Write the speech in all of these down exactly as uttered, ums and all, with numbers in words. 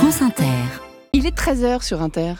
France Inter. Il est treize heures sur Inter.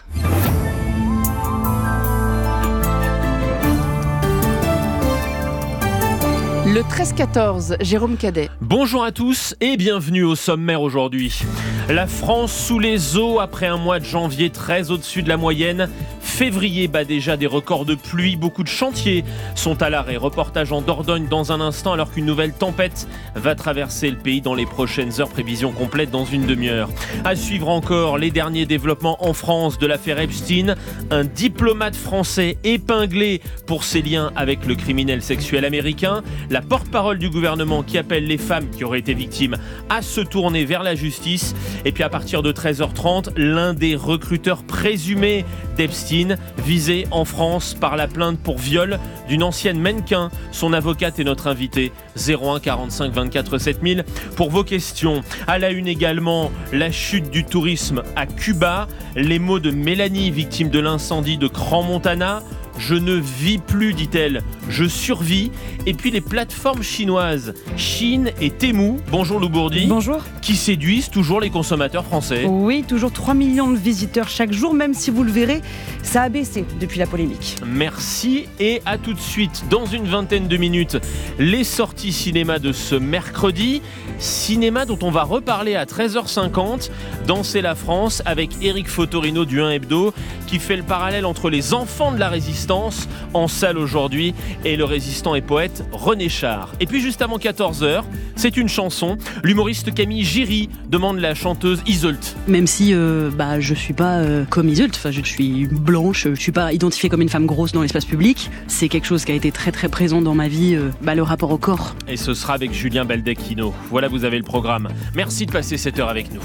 Le treize quatorze, Jérôme Cadet. Bonjour à tous et bienvenue au sommaire aujourd'hui. La France sous les eaux après un mois de janvier très au-dessus de la moyenne. Février bat déjà des records de pluie. Beaucoup de chantiers sont à l'arrêt. Reportage en Dordogne dans un instant alors qu'une nouvelle tempête va traverser le pays dans les prochaines heures. Prévision complète dans une demi-heure. À suivre encore les derniers développements en France de l'affaire Epstein. Un diplomate français épinglé pour ses liens avec le criminel sexuel américain. La porte-parole du gouvernement qui appelle les femmes qui auraient été victimes à se tourner vers la justice. Et puis à partir de treize heures trente, l'un des recruteurs présumés d'Epstein, visé en France par la plainte pour viol d'une ancienne mannequin. Son avocate est notre invitée. zéro un quarante-cinq vingt-quatre sept mille pour vos questions. À la une également, la chute du tourisme à Cuba. Les mots de Mélanie, victime de l'incendie de Crans-Montana. Je ne vis plus, dit-elle, je survis. Et puis les plateformes chinoises, Chine et Temu, bonjour Lou Bourdi. Bonjour. Qui séduisent toujours les consommateurs français. Oui, toujours trois millions de visiteurs chaque jour, même si vous le verrez, ça a baissé depuis la polémique. Merci et à tout de suite. Dans une vingtaine de minutes, les sorties cinéma de ce mercredi. Cinéma dont on va reparler à treize heures cinquante dans C'est la France avec Éric Fotorino du un Hebdo qui fait le parallèle entre les enfants de la résistance en salle aujourd'hui et le résistant et poète René Char. Et puis juste avant quatorze heures, c'est une chanson. L'humoriste Camille Giry demande la chanteuse Yseult. Même si euh, bah, je suis pas euh, comme Yseult, enfin, je suis blanche, je suis pas identifiée comme une femme grosse dans l'espace public. C'est quelque chose qui a été très très présent dans ma vie, euh, bah, le rapport au corps. Et ce sera avec Julien Baldacchino. Voilà, vous avez le programme. Merci de passer cette heure avec nous.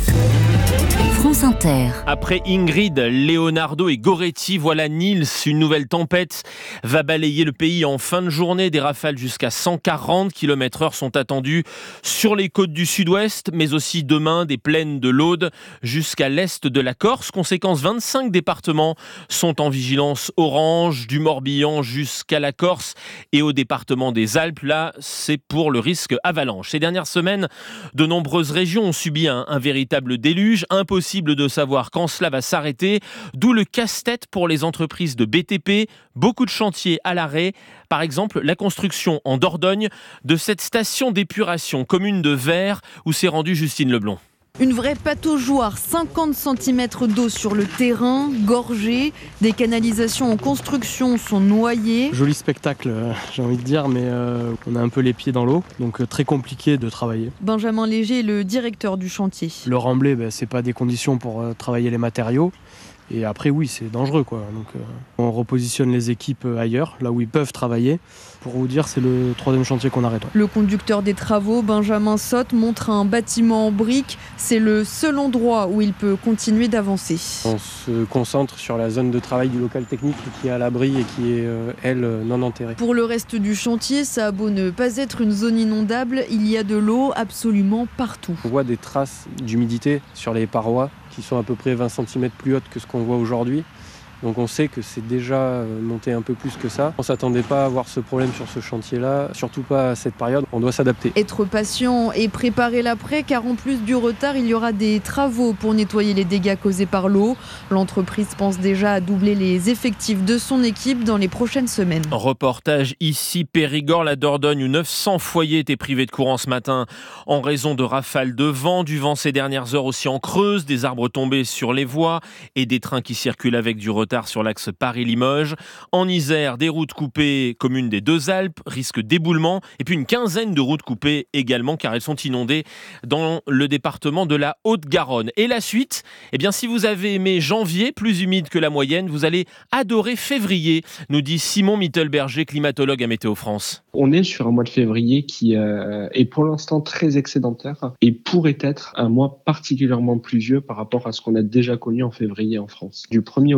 France Inter. Après Ingrid, Leonardo et Goretti, voilà Nils. Une nouvelle tempête va balayer le pays en fin de journée. Des rafales jusqu'à cent quarante kilomètres heure sont attendues sur les côtes du sud-ouest, mais aussi demain des plaines de l'Aude jusqu'à l'est de la Corse. Conséquence, vingt-cinq départements sont en vigilance orange, du Morbihan jusqu'à la Corse et au département des Alpes. Là, c'est pour le risque avalanche. Ces dernières semaines, de nombreuses régions ont subi un, un véritable déluge. Impossible de savoir quand cela va s'arrêter, d'où le casse-tête pour les entreprises de B T P, beaucoup de chantiers à l'arrêt, par exemple la construction en Dordogne de cette station d'épuration commune de Vers où s'est rendue Justine Leblond. Une vraie pataugeoire, cinquante centimètres d'eau sur le terrain, gorgée, des canalisations en construction sont noyées. Joli spectacle, euh, j'ai envie de dire, mais euh, on a un peu les pieds dans l'eau, donc euh, très compliqué de travailler. Benjamin Léger est le directeur du chantier. Le remblai, ben, c'est pas des conditions pour euh, travailler les matériaux. Et après, oui, c'est dangereux, quoi. Donc, euh, on repositionne les équipes ailleurs, là où ils peuvent travailler. Pour vous dire, c'est le troisième chantier qu'on arrête. Le conducteur des travaux, Benjamin Sotte, montre un bâtiment en briques. C'est le seul endroit où il peut continuer d'avancer. On se concentre sur la zone de travail du local technique qui est à l'abri et qui est, euh, elle, non enterrée. Pour le reste du chantier, ça a beau ne pas être une zone inondable, il y a de l'eau absolument partout. On voit des traces d'humidité sur les parois qui sont à peu près vingt centimètres plus hautes que ce qu'on voit aujourd'hui. Donc on sait que c'est déjà monté un peu plus que ça. On ne s'attendait pas à avoir ce problème sur ce chantier-là, surtout pas à cette période. On doit s'adapter. Être patient et préparer l'après, car en plus du retard, il y aura des travaux pour nettoyer les dégâts causés par l'eau. L'entreprise pense déjà à doubler les effectifs de son équipe dans les prochaines semaines. Reportage ici, Périgord, la Dordogne, où neuf cents foyers étaient privés de courant ce matin en raison de rafales de vent. Du vent ces dernières heures aussi en Creuse, des arbres tombés sur les voies et des trains qui circulent avec du retard sur l'axe Paris-Limoges. En Isère, des routes coupées, commune des Deux Alpes, risque d'éboulement. Et puis une quinzaine de routes coupées également, car elles sont inondées dans le département de la Haute-Garonne. Et la suite, eh bien, si vous avez aimé janvier, plus humide que la moyenne, vous allez adorer février, nous dit Simon Mittelberger, climatologue à Météo France. On est sur un mois de février qui euh, est pour l'instant très excédentaire et pourrait être un mois particulièrement pluvieux par rapport à ce qu'on a déjà connu en février en France. Du premier au dix, il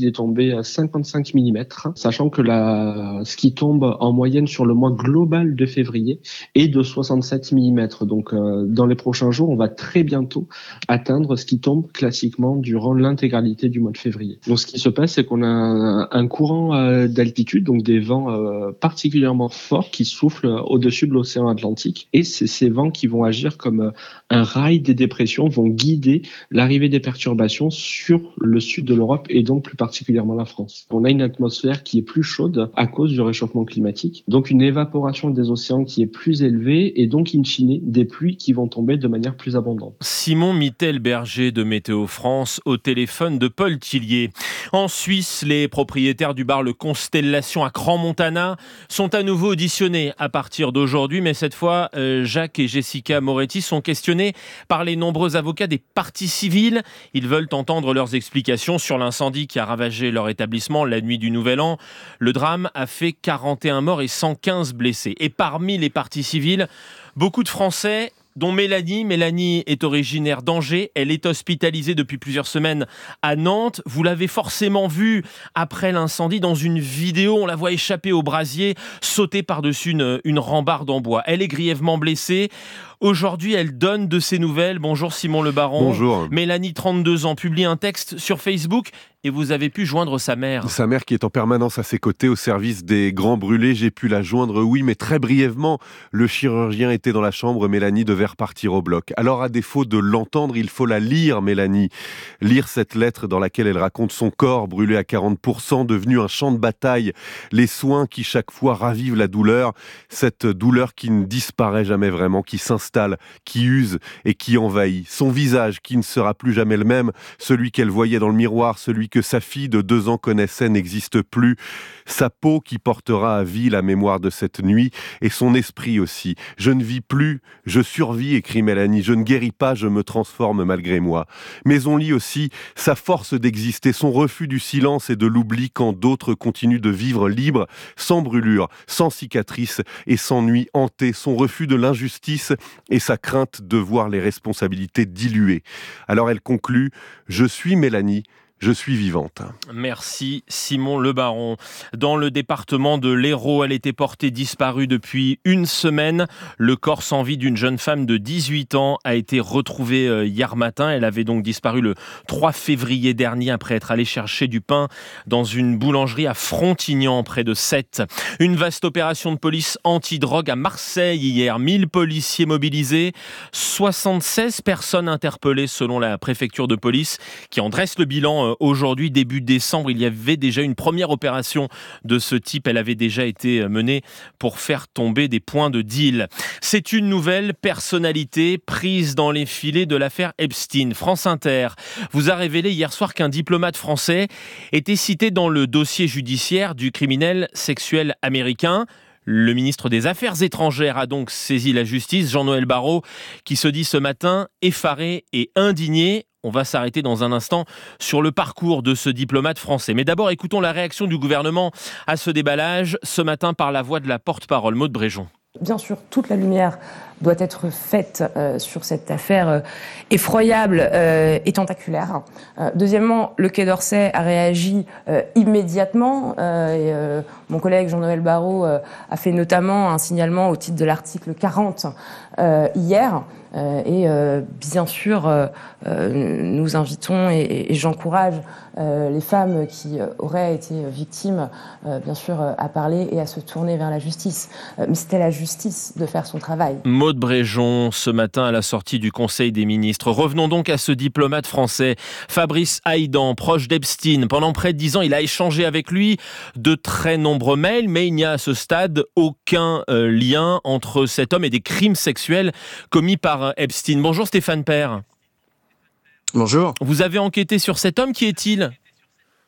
il est tombé à cinquante-cinq millimètres, sachant que la, ce qui tombe en moyenne sur le mois global de février est de soixante-sept millimètres. Donc euh, dans les prochains jours, on va très bientôt atteindre ce qui tombe classiquement durant l'intégralité du mois de février. Donc ce qui se passe, c'est qu'on a un, un courant euh, d'altitude, donc des vents euh, particulièrement forts qui soufflent au-dessus de l'océan Atlantique, et c'est ces vents qui vont agir comme un rail des dépressions, vont guider l'arrivée des perturbations sur le sud de l'Europe et donc plus particulièrement la France. On a une atmosphère qui est plus chaude à cause du réchauffement climatique, donc une évaporation des océans qui est plus élevée et donc in fine des pluies qui vont tomber de manière plus abondante. Simon Mittel-Berger de Météo France au téléphone de Paul Tillier. En Suisse, les propriétaires du bar Le Constellation à Crans-Montana sont à nouveau auditionnés à partir d'aujourd'hui, mais cette fois, euh, Jacques et Jessica Moretti sont questionnés par les nombreux avocats des parties civiles. Ils veulent entendre leurs explications sur l'incendie qui a ravagé leur établissement la nuit du Nouvel An. Le drame a fait quarante et un morts et cent quinze blessés. Et parmi les parties civiles, beaucoup de Français, dont Mélanie. Mélanie est originaire d'Angers. Elle est hospitalisée depuis plusieurs semaines à Nantes. Vous l'avez forcément vue après l'incendie dans une vidéo. On la voit échapper au brasier, sauter par-dessus une, une rambarde en bois. Elle est grièvement blessée. Aujourd'hui, elle donne de ses nouvelles. Bonjour Simon Le Baron. Bonjour. Mélanie, trente-deux ans, publie un texte sur Facebook et vous avez pu joindre sa mère. Sa mère qui est en permanence à ses côtés au service des grands brûlés. J'ai pu la joindre, oui, mais très brièvement. Le chirurgien était dans la chambre. Mélanie devait repartir au bloc. Alors, à défaut de l'entendre, il faut la lire, Mélanie. Lire cette lettre dans laquelle elle raconte son corps brûlé à quarante pour cent, devenu un champ de bataille. Les soins qui, chaque fois, ravivent la douleur. Cette douleur qui ne disparaît jamais vraiment, qui s'installe, qui use et qui envahit. Son visage qui ne sera plus jamais le même, celui qu'elle voyait dans le miroir, celui que sa fille de deux ans connaissait n'existe plus. Sa peau qui portera à vie la mémoire de cette nuit et son esprit aussi. Je ne vis plus, je survis, écrit Mélanie. Je ne guéris pas, je me transforme malgré moi. Mais on lit aussi sa force d'exister, son refus du silence et de l'oubli quand d'autres continuent de vivre libres, sans brûlure, sans cicatrices et sans nuit hantée. Son refus de l'injustice et sa crainte de voir les responsabilités diluées. Alors elle conclut « Je suis Mélanie ». Je suis vivante. Merci Simon Le Baron. Dans le département de l'Hérault, elle était portée disparue depuis une semaine. Le corps sans vie d'une jeune femme de dix-huit ans a été retrouvé hier matin. Elle avait donc disparu le trois février dernier après être allée chercher du pain dans une boulangerie à Frontignan, près de Sète. Une vaste opération de police anti-drogue à Marseille hier. mille policiers mobilisés, soixante-seize personnes interpellées selon la préfecture de police qui en dresse le bilan aujourd'hui, début décembre. Il y avait déjà une première opération de ce type. Elle avait déjà été menée pour faire tomber des points de deal. C'est une nouvelle personnalité prise dans les filets de l'affaire Epstein. France Inter vous a révélé hier soir qu'un diplomate français était cité dans le dossier judiciaire du criminel sexuel américain. Le ministre des Affaires étrangères a donc saisi la justice, Jean-Noël Barrot, qui se dit ce matin effaré et indigné. On va s'arrêter dans un instant sur le parcours de ce diplomate français. Mais d'abord, écoutons la réaction du gouvernement à ce déballage, ce matin par la voix de la porte-parole, Maude Bréjon. Bien sûr, toute la lumière doit être faite euh, sur cette affaire euh, effroyable euh, et tentaculaire. Euh, deuxièmement, le Quai d'Orsay a réagi euh, immédiatement. Euh, et, euh, mon collègue Jean-Noël Barrot euh, a fait notamment un signalement au titre de l'article quarante euh, hier. Euh, et euh, bien sûr, euh, euh, nous invitons et, et, et j'encourage euh, les femmes qui euh, auraient été victimes, euh, bien sûr, euh, à parler et à se tourner vers la justice. Euh, mais c'était la justice de faire son travail. Maude Bréjon, ce matin à la sortie du Conseil des ministres. Revenons donc à ce diplomate français, Fabrice Haïdan, proche d'Epstein. Pendant près de dix ans, il a échangé avec lui de très nombreux mails, mais il n'y a à ce stade aucun euh, lien entre cet homme et des crimes sexuels commis par Epstein. Bonjour Stéphane Père. Bonjour. Vous avez enquêté sur cet homme, qui est-il ?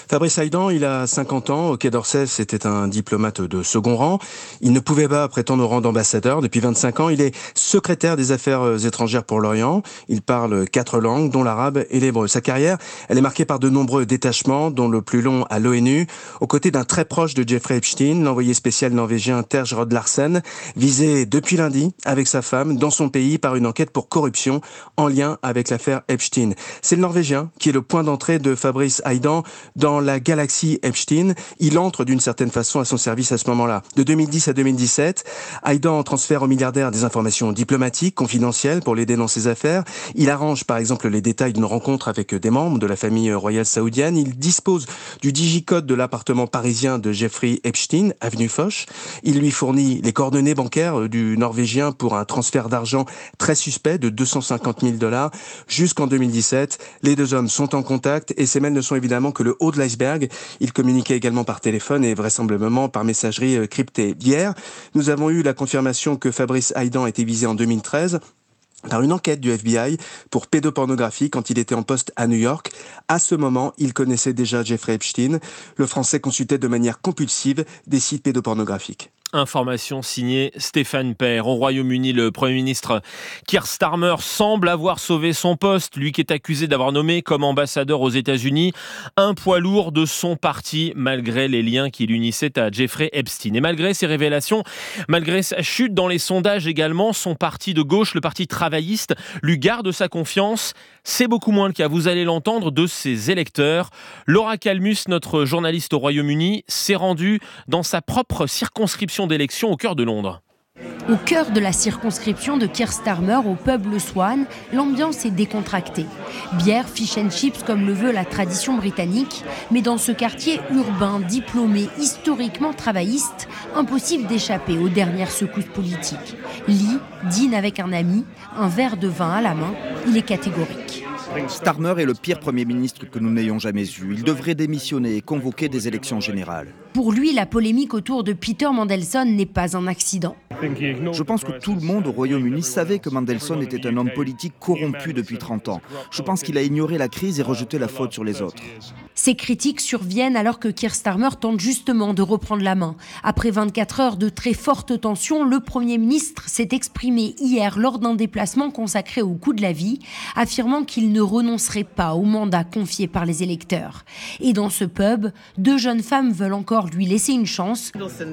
Fabrice Haïdan, il a cinquante ans. Au Quai d'Orsay, c'était un diplomate de second rang. Il ne pouvait pas prétendre au rang d'ambassadeur. Depuis vingt-cinq ans, il est secrétaire des affaires étrangères pour l'Orient. Il parle quatre langues, dont l'arabe et l'hébreu. Sa carrière, elle est marquée par de nombreux détachements, dont le plus long à l'ONU, aux côtés d'un très proche de Jeffrey Epstein, l'envoyé spécial norvégien Terje Rod Larsen, visé depuis lundi avec sa femme dans son pays par une enquête pour corruption en lien avec l'affaire Epstein. C'est le Norvégien qui est le point d'entrée de Fabrice Haïdan dans la galaxie Epstein. Il entre d'une certaine façon à son service à ce moment-là. De deux mille dix à deux mille dix-sept, Haïdan transfère au milliardaire des informations diplomatiques, confidentielles pour l'aider dans ses affaires. Il arrange par exemple les détails d'une rencontre avec des membres de la famille royale saoudienne. Il dispose du digicode de l'appartement parisien de Jeffrey Epstein, avenue Foch. Il lui fournit les coordonnées bancaires du Norvégien pour un transfert d'argent très suspect de deux cent cinquante mille dollars. Jusqu'en deux mille dix-sept, les deux hommes sont en contact et ces mails ne sont évidemment que le haut de l'iceberg. Ils communiquaient également par téléphone et vraisemblablement par messagerie cryptée. Hier, nous avons eu la confirmation que Fabrice Haïdan était visé en deux mille treize par une enquête du F B I pour pédopornographie quand il était en poste à New York. À ce moment, il connaissait déjà Jeffrey Epstein. Le Français consultait de manière compulsive des sites pédopornographiques. Information signée Stéphane Père. Au Royaume-Uni, le Premier ministre Keir Starmer semble avoir sauvé son poste, lui qui est accusé d'avoir nommé comme ambassadeur aux États-Unis un poids lourd de son parti, malgré les liens qui l'unissaient à Jeffrey Epstein. Et malgré ces révélations, malgré sa chute dans les sondages également, son parti de gauche, le Parti travailliste, lui garde sa confiance. C'est beaucoup moins le cas, vous allez l'entendre, de ses électeurs. Laura Calmus, notre journaliste au Royaume-Uni, s'est rendue dans sa propre circonscription d'élection au cœur de Londres. Au cœur de la circonscription de Keir Starmer, au pub Le Swan, l'ambiance est décontractée. Bière, fish and chips comme le veut la tradition britannique, mais dans ce quartier urbain, diplômé, historiquement travailliste, impossible d'échapper aux dernières secousses politiques. Lee dîne avec un ami, un verre de vin à la main, il est catégorique. Starmer est le pire Premier ministre que nous n'ayons jamais eu. Il devrait démissionner et convoquer des élections générales. Pour lui, la polémique autour de Peter Mandelson n'est pas un accident. Je pense que tout le monde au Royaume-Uni savait que Mandelson était un homme politique corrompu depuis trente ans. Je pense qu'il a ignoré la crise et rejeté la faute sur les autres. Ces critiques surviennent alors que Keir Starmer tente justement de reprendre la main. Après vingt-quatre heures de très forte tension, le Premier ministre s'est exprimé hier lors d'un déplacement consacré au coût de la vie, affirmant qu'il ne renoncerait pas au mandat confié par les électeurs. Et dans ce pub, deux jeunes femmes veulent encore lui laisser une chance.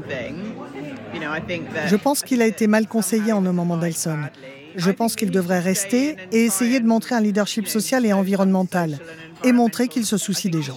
Je pense qu'il a été mal conseillé en nommant Mandelson. Je pense qu'il devrait rester et essayer de montrer un leadership social et environnemental et montrer qu'il se soucie des gens.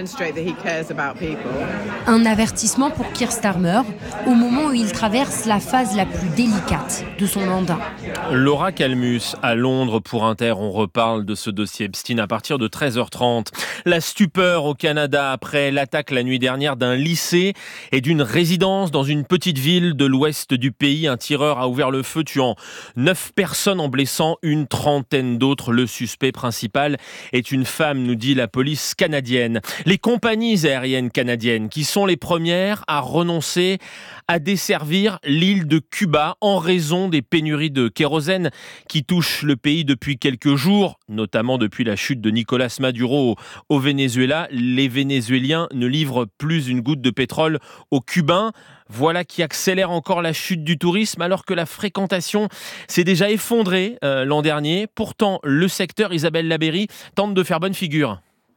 Un avertissement pour Keir Starmer au moment où il traverse la phase la plus délicate de son mandat. Laura Calmus à Londres pour Inter. On reparle de ce dossier Epstein à partir de treize heures trente. La stupeur au Canada après l'attaque la nuit dernière d'un lycée et d'une résidence dans une petite ville de l'ouest du pays. Un tireur a ouvert le feu, tuant neuf personnes en blessant une trentaine d'autres. Le suspect principal est une femme, nous dit la police canadienne. Les compagnies aériennes canadiennes qui sont les premières à renoncer à desservir l'île de Cuba en raison des pénuries de kérosène qui touchent le pays depuis quelques jours, notamment depuis la chute de Nicolas Maduro au Venezuela. Les Vénézuéliens ne livrent plus une goutte de pétrole aux Cubains. Voilà qui accélère encore la chute du tourisme alors que la fréquentation s'est déjà effondrée euh, l'an dernier. Pourtant, le secteur, Isabelle Labéry, tente de faire bonne figure.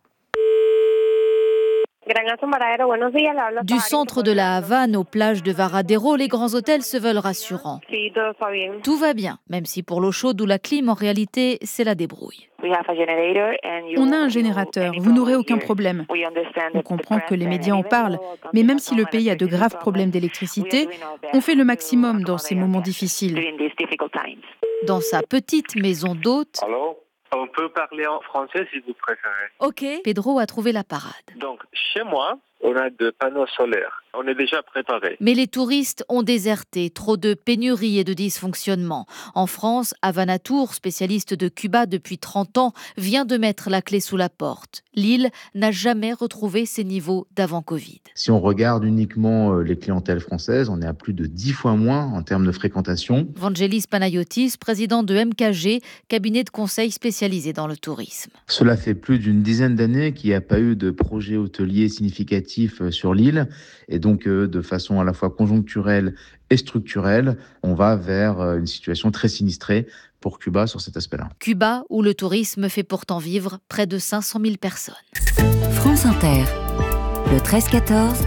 Du centre de la Havane aux plages de Varadero, les grands hôtels se veulent rassurants. Tout va bien, même si pour l'eau chaude ou la clim, en réalité, c'est la débrouille. On a un générateur, vous n'aurez aucun problème. On comprend que les médias en parlent, mais même si le pays a de graves problèmes d'électricité, on fait le maximum dans ces moments difficiles. Dans sa petite maison d'hôte... On peut parler en français si vous préférez. Ok, Pedro a trouvé la parade. Donc, chez moi, On a des panneaux solaires. On est déjà préparé. Mais les touristes ont déserté, trop de pénuries et de dysfonctionnements. En France, Havana Tour, spécialiste de Cuba depuis trente ans, vient de mettre la clé sous la porte. L'île n'a jamais retrouvé ses niveaux d'avant Covid. Si on regarde uniquement les clientèles françaises, on est à plus de dix fois moins en termes de fréquentation. Vangelis Panayotis, président de M K G, cabinet de conseil spécialisé dans le tourisme. Cela fait plus d'une dizaine d'années qu'il n'y a pas eu de projet hôtelier significatif sur l'île. Et donc, de façon à la fois conjoncturelle et structurelle, on va vers une situation très sinistrée pour Cuba sur cet aspect-là. Cuba, où le tourisme fait pourtant vivre près de cinq cent mille personnes. France Inter, le treize quatorze,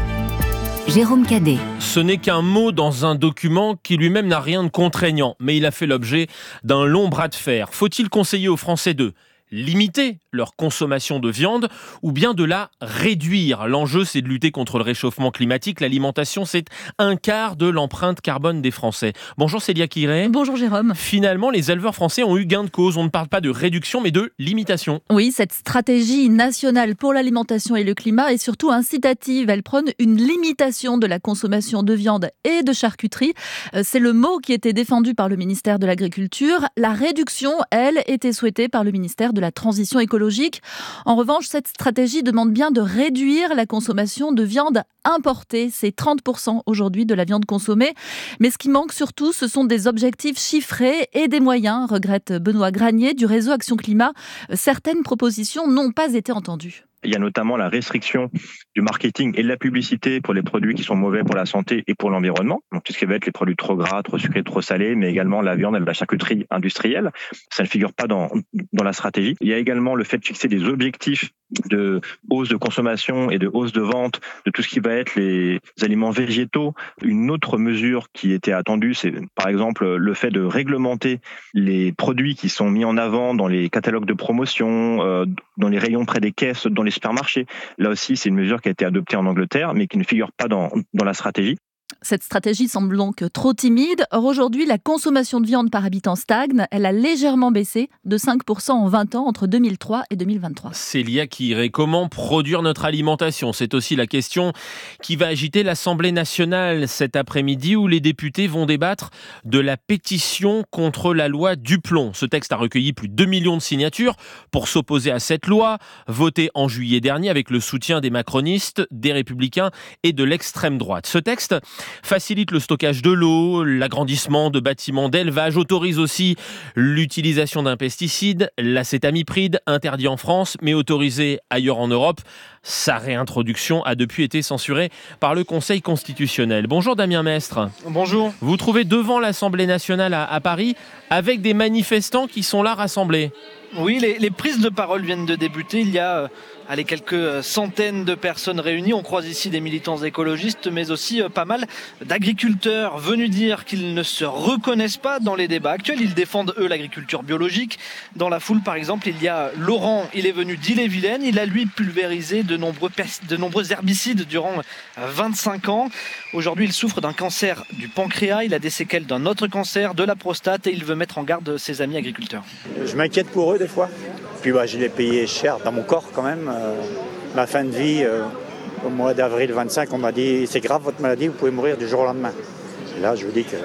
Jérôme Cadet. Ce n'est qu'un mot dans un document qui lui-même n'a rien de contraignant, mais il a fait l'objet d'un long bras de fer. Faut-il conseiller aux Français de limiter leur consommation de viande ou bien de la réduire? L'enjeu, c'est de lutter contre le réchauffement climatique. L'alimentation, c'est un quart de l'empreinte carbone des Français. Bonjour Célia Quiré. Bonjour Jérôme. Finalement, les éleveurs français ont eu gain de cause. On ne parle pas de réduction, mais de limitation. Oui, cette stratégie nationale pour l'alimentation et le climat est surtout incitative. Elle prône une limitation de la consommation de viande et de charcuterie. C'est le mot qui était défendu par le ministère de l'Agriculture. La réduction, elle, était souhaitée par le ministère de de la transition écologique. En revanche, cette stratégie demande bien de réduire la consommation de viande importée. C'est trente pour cent aujourd'hui de la viande consommée. Mais ce qui manque surtout, ce sont des objectifs chiffrés et des moyens, regrette Benoît Granier du réseau Action Climat. Certaines propositions n'ont pas été entendues. Il y a notamment la restriction du marketing et de la publicité pour les produits qui sont mauvais pour la santé et pour l'environnement. Donc tout ce qui va être les produits trop gras, trop sucrés, trop salés, mais également la viande et la charcuterie industrielle. Ça ne figure pas dans, dans la stratégie. Il y a également le fait de fixer des objectifs de hausse de consommation et de hausse de vente de tout ce qui va être les aliments végétaux. Une autre mesure qui était attendue, c'est par exemple le fait de réglementer les produits qui sont mis en avant dans les catalogues de promotion, euh, dans les rayons près des caisses, dans les supermarchés. Là aussi, c'est une mesure qui a été adoptée en Angleterre, mais qui ne figure pas dans, dans la stratégie. Cette stratégie semble donc trop timide. Or, aujourd'hui, la consommation de viande par habitant stagne. Elle a légèrement baissé de cinq pour cent en vingt ans entre deux mille trois et deux mille vingt-trois. Célia Quiré, comment produire notre alimentation? C'est aussi la question qui va agiter l'Assemblée nationale cet après-midi où les députés vont débattre de la pétition contre la loi Duplon. Ce texte a recueilli plus de deux millions de signatures pour s'opposer à cette loi, votée en juillet dernier avec le soutien des macronistes, des républicains et de l'extrême droite. Ce texte facilite le stockage de l'eau, l'agrandissement de bâtiments d'élevage, autorise aussi l'utilisation d'un pesticide, l'acétamipride, interdit en France, mais autorisé ailleurs en Europe. Sa réintroduction a depuis été censurée par le Conseil constitutionnel. Bonjour Damien Mestre. Bonjour. Vous vous trouvez devant l'Assemblée nationale à, à Paris avec des manifestants qui sont là rassemblés. Oui, les, les prises de parole viennent de débuter. Il y a euh, allez, quelques centaines de personnes réunies. On croise ici des militants écologistes, mais aussi euh, pas mal d'agriculteurs venus dire qu'ils ne se reconnaissent pas dans les débats actuels. Ils défendent, eux, l'agriculture biologique. Dans la foule, par exemple, il y a Laurent. Il est venu d'Ille-et-Vilaine. Il a, lui, pulvérisé de nombreux, de nombreux herbicides durant vingt-cinq ans. Aujourd'hui, il souffre d'un cancer du pancréas. Il a des séquelles d'un autre cancer, de la prostate, et il veut mettre en garde ses amis agriculteurs. Je m'inquiète pour eux des fois. Puis bah, je l'ai payé cher dans mon corps quand même. Euh, ma fin de vie, euh, au mois d'avril vingt-cinq, on m'a dit c'est grave votre maladie, vous pouvez mourir du jour au lendemain. Et là, je vous dis que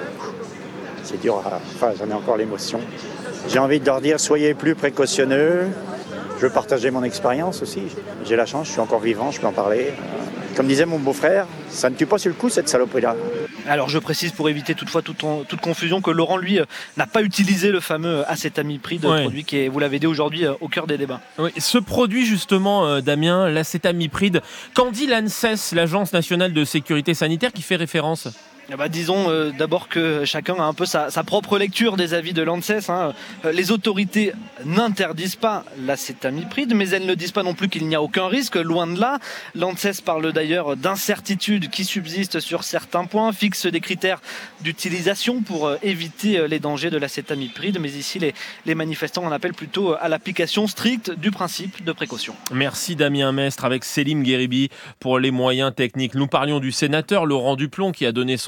c'est dur. À... Enfin, j'en ai encore l'émotion. J'ai envie de leur dire soyez plus précautionneux. Je veux partager mon expérience aussi. J'ai la chance, je suis encore vivant, je peux en parler. Comme disait mon beau-frère, ça ne tue pas sur le coup cette saloperie-là. Alors je précise pour éviter toutefois toute, toute confusion que Laurent, lui, n'a pas utilisé le fameux acétamipride, ouais. Produit qui est, vous l'avez dit aujourd'hui, au cœur des débats. Oui, ce produit justement, Damien, l'acétamipride, qu'en dit l'ANSES, l'Agence nationale de sécurité sanitaire, qui fait référence ? Eh ben, disons euh, d'abord que chacun a un peu sa, sa propre lecture des avis de l'ANSES. Hein. Les autorités n'interdisent pas l'acétamipride, mais elles ne disent pas non plus qu'il n'y a aucun risque, loin de là. L'ANSES parle d'ailleurs d'incertitudes qui subsistent sur certains points, fixe des critères d'utilisation pour euh, éviter euh, les dangers de l'acétamipride, mais ici les, les manifestants en appellent plutôt à l'application stricte du principe de précaution. Merci Damien Mestre avec Célim Guéribi pour les moyens techniques. Nous parlions du sénateur Laurent Duplon qui a donné son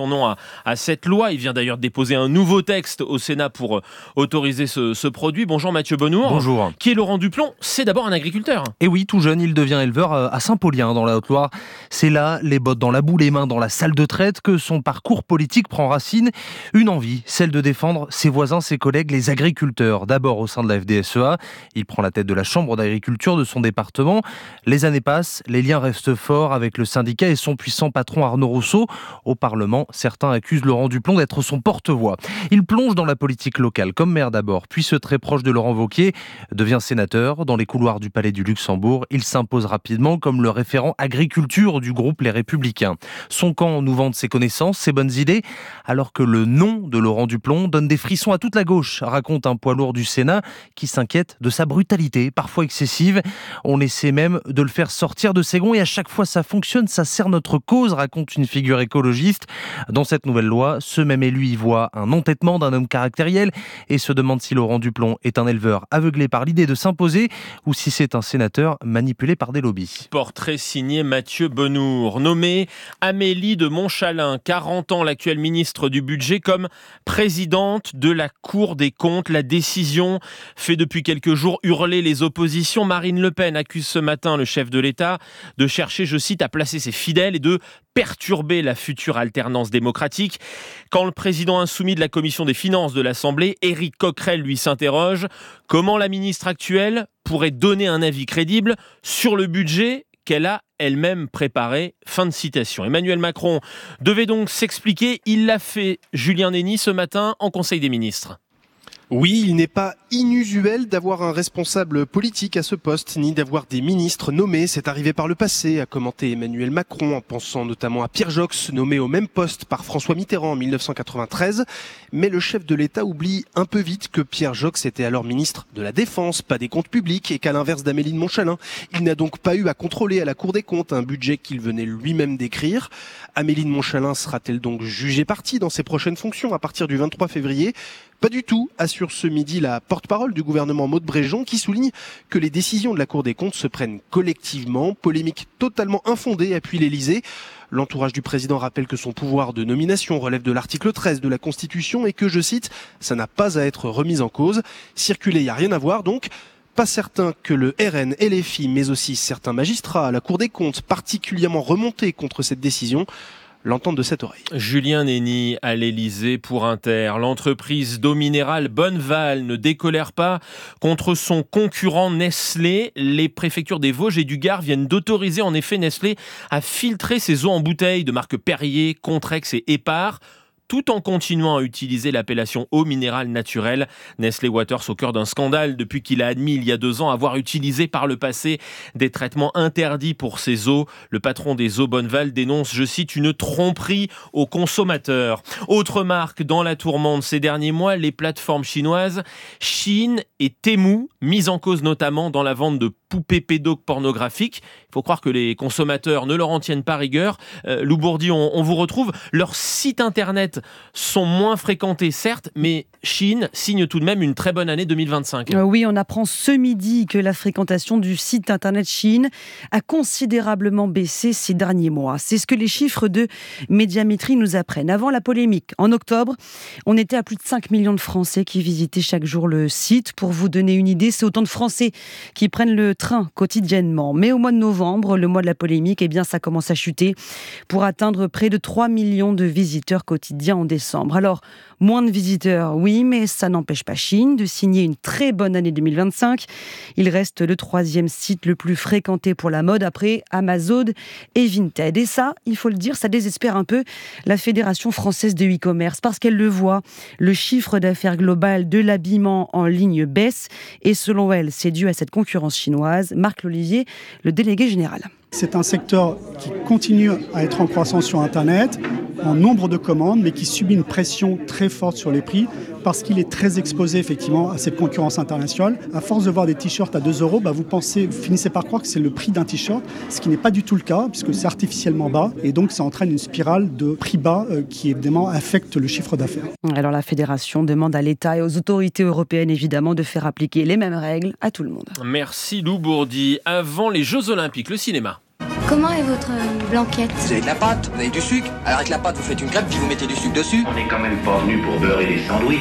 son nom à, à cette loi. Il vient d'ailleurs déposer un nouveau texte au Sénat pour autoriser ce, ce produit. Bonjour Mathieu Bonnour. Bonjour. Qui est Laurent Duplon? C'est d'abord un agriculteur. Et oui, tout jeune, il devient éleveur à Saint-Paulien, dans la Haute-Loire. C'est là, les bottes dans la boue, les mains dans la salle de traite, que son parcours politique prend racine. Une envie, celle de défendre ses voisins, ses collègues, les agriculteurs. D'abord au sein de la F D S E A, il prend la tête de la chambre d'agriculture de son département. Les années passent, les liens restent forts avec le syndicat et son puissant patron Arnaud Rousseau. Au Parlement, certains accusent Laurent Duplon d'être son porte-voix. Il plonge dans la politique locale, comme maire d'abord, puis se très proche de Laurent Wauquiez, devient sénateur. Dans les couloirs du Palais du Luxembourg, il s'impose rapidement comme le référent agriculture du groupe Les Républicains. Son camp nous vante ses connaissances, ses bonnes idées, alors que le nom de Laurent Duplon donne des frissons à toute la gauche, raconte un poids lourd du Sénat qui s'inquiète de sa brutalité, parfois excessive. On essaie même de le faire sortir de ses gonds et à chaque fois ça fonctionne, ça sert notre cause, raconte une figure écologiste. Dans cette nouvelle loi, ce même élu y voit un entêtement d'un homme caractériel et se demande si Laurent Duplon est un éleveur aveuglé par l'idée de s'imposer ou si c'est un sénateur manipulé par des lobbies. Portrait signé Mathieu Bonnour. Nommée Amélie de Montchalin, quarante ans, l'actuelle ministre du Budget, comme présidente de la Cour des comptes. La décision fait depuis quelques jours hurler les oppositions. Marine Le Pen accuse ce matin le chef de l'État de chercher, je cite, à placer ses fidèles et de perturber la future alternance démocratique. Quand le président insoumis de la commission des finances de l'Assemblée, Éric Coquerel, lui s'interroge, comment la ministre actuelle pourrait donner un avis crédible sur le budget qu'elle a elle-même préparé. Fin de citation. Emmanuel Macron devait donc s'expliquer. Il l'a fait, Julien Nény, ce matin en Conseil des ministres. Oui, il n'est pas inusuel d'avoir un responsable politique à ce poste, ni d'avoir des ministres nommés. C'est arrivé par le passé, a commenté Emmanuel Macron, en pensant notamment à Pierre Joxe, nommé au même poste par François Mitterrand en mille neuf cent quatre-vingt-treize. Mais le chef de l'État oublie un peu vite que Pierre Joxe était alors ministre de la Défense, pas des comptes publics, et qu'à l'inverse d'Amélie de Montchalin, il n'a donc pas eu à contrôler à la Cour des comptes un budget qu'il venait lui-même d'écrire. Amélie de Montchalin sera-t-elle donc jugée partie dans ses prochaines fonctions à partir du vingt-trois février ? Pas du tout, assure ce midi la porte-parole du gouvernement Maud Bréjon, qui souligne que les décisions de la Cour des comptes se prennent collectivement. Polémique totalement infondée, appuie l'Élysée. L'entourage du président rappelle que son pouvoir de nomination relève de l'article treize de la Constitution et que, je cite, ça n'a pas à être remis en cause. Circuler, il n'y a rien à voir donc. Pas certain que le R N, L F I, mais aussi certains magistrats à la Cour des comptes, particulièrement remontés contre cette décision, l'entente de cette oreille. Julien Nény à l'Élysée pour Inter. L'entreprise d'eau minérale Bonneval ne décolère pas contre son concurrent Nestlé. Les préfectures des Vosges et du Gard viennent d'autoriser en effet Nestlé à filtrer ses eaux en bouteille de marque Perrier, Contrex et Épar, tout en continuant à utiliser l'appellation eau minérale naturelle. Nestlé Waters au cœur d'un scandale depuis qu'il a admis il y a deux ans avoir utilisé par le passé des traitements interdits pour ses eaux. Le patron des eaux Bonneval dénonce, je cite, une tromperie aux consommateurs. Autre marque dans la tourmente ces derniers mois, les plateformes chinoises Shein et Temu, mises en cause notamment dans la vente de poupées pédopornographiques. Il faut croire que les consommateurs ne leur en tiennent pas rigueur. Euh, Lou Bourdi, on, on vous retrouve. Leurs sites internet sont moins fréquentés, certes, mais Shein signe tout de même une très bonne année deux mille vingt-cinq. Euh, oui, on apprend ce midi que la fréquentation du site internet Shein a considérablement baissé ces derniers mois. C'est ce que les chiffres de Médiamétrie nous apprennent. Avant la polémique, en octobre, on était à plus de cinq millions de Français qui visitaient chaque jour le site. Pour vous donner une idée, c'est autant de Français qui prennent le train quotidiennement. Mais au mois de novembre, le mois de la polémique, eh bien, ça commence à chuter pour atteindre près de trois millions de visiteurs quotidiens en décembre. Alors, moins de visiteurs, oui, mais ça n'empêche pas Shein de signer une très bonne année deux mille vingt-cinq. Il reste le troisième site le plus fréquenté pour la mode après Amazon et Vinted. Et ça, il faut le dire, ça désespère un peu la Fédération française de e-commerce parce qu'elle le voit, le chiffre d'affaires global de l'habillement en ligne baisse et selon elle, c'est dû à cette concurrence chinoise. Marc Lolivier, le délégué général. C'est un secteur qui continue à être en croissance sur Internet, en nombre de commandes, mais qui subit une pression très forte sur les prix parce qu'il est très exposé effectivement à cette concurrence internationale. À force de voir des t-shirts à deux euros, bah vous pensez, vous finissez par croire que c'est le prix d'un t-shirt, ce qui n'est pas du tout le cas, puisque c'est artificiellement bas. Et donc, ça entraîne une spirale de prix bas euh, qui évidemment affecte le chiffre d'affaires. Alors, la Fédération demande à l'État et aux autorités européennes, évidemment, de faire appliquer les mêmes règles à tout le monde. Merci Lou Bourdi. Avant les Jeux Olympiques, le cinéma. Comment est votre blanquette? Vous avez de la pâte, vous avez du sucre. Alors avec la pâte, vous faites une crêpe, puis vous mettez du sucre dessus. On n'est quand même pas venu pour beurrer des sandwichs.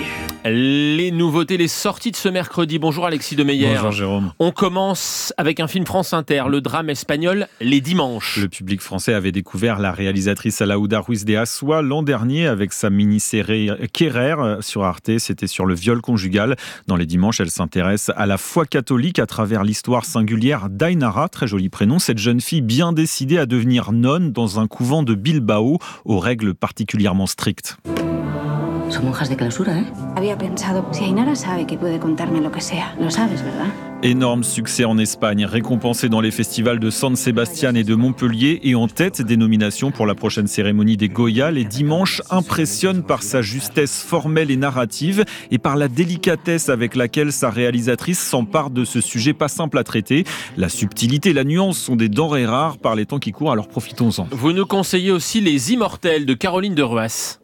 Les nouveautés, les sorties de ce mercredi. Bonjour Alexis Demeyer. Bonjour Jérôme. On commence avec un film France Inter, le drame espagnol Les Dimanches. Le public français avait découvert la réalisatrice Alauda Ruiz de Asua l'an dernier avec sa mini-série Querer sur Arte. C'était sur le viol conjugal. Dans Les Dimanches, elle s'intéresse à la foi catholique à travers l'histoire singulière d'Ainara, très joli prénom, cette jeune fille bien décidée à devenir nonne dans un couvent de Bilbao aux règles particulièrement strictes. Son monjas de clausura, ¿eh? Había pensado, si Ainara sabe que puede contarme lo que sea, lo sabes, ¿verdad? Énorme succès en Espagne, récompensé dans les festivals de San Sebastián et de Montpellier et en tête des nominations pour la prochaine cérémonie des Goya. Les Dimanches impressionne par sa justesse formelle et narrative et par la délicatesse avec laquelle sa réalisatrice s'empare de ce sujet pas simple à traiter. La subtilité et la nuance sont des denrées rares par les temps qui courent, alors profitons-en. Vous nous conseillez aussi Les Immortels de Caroline de Ruas.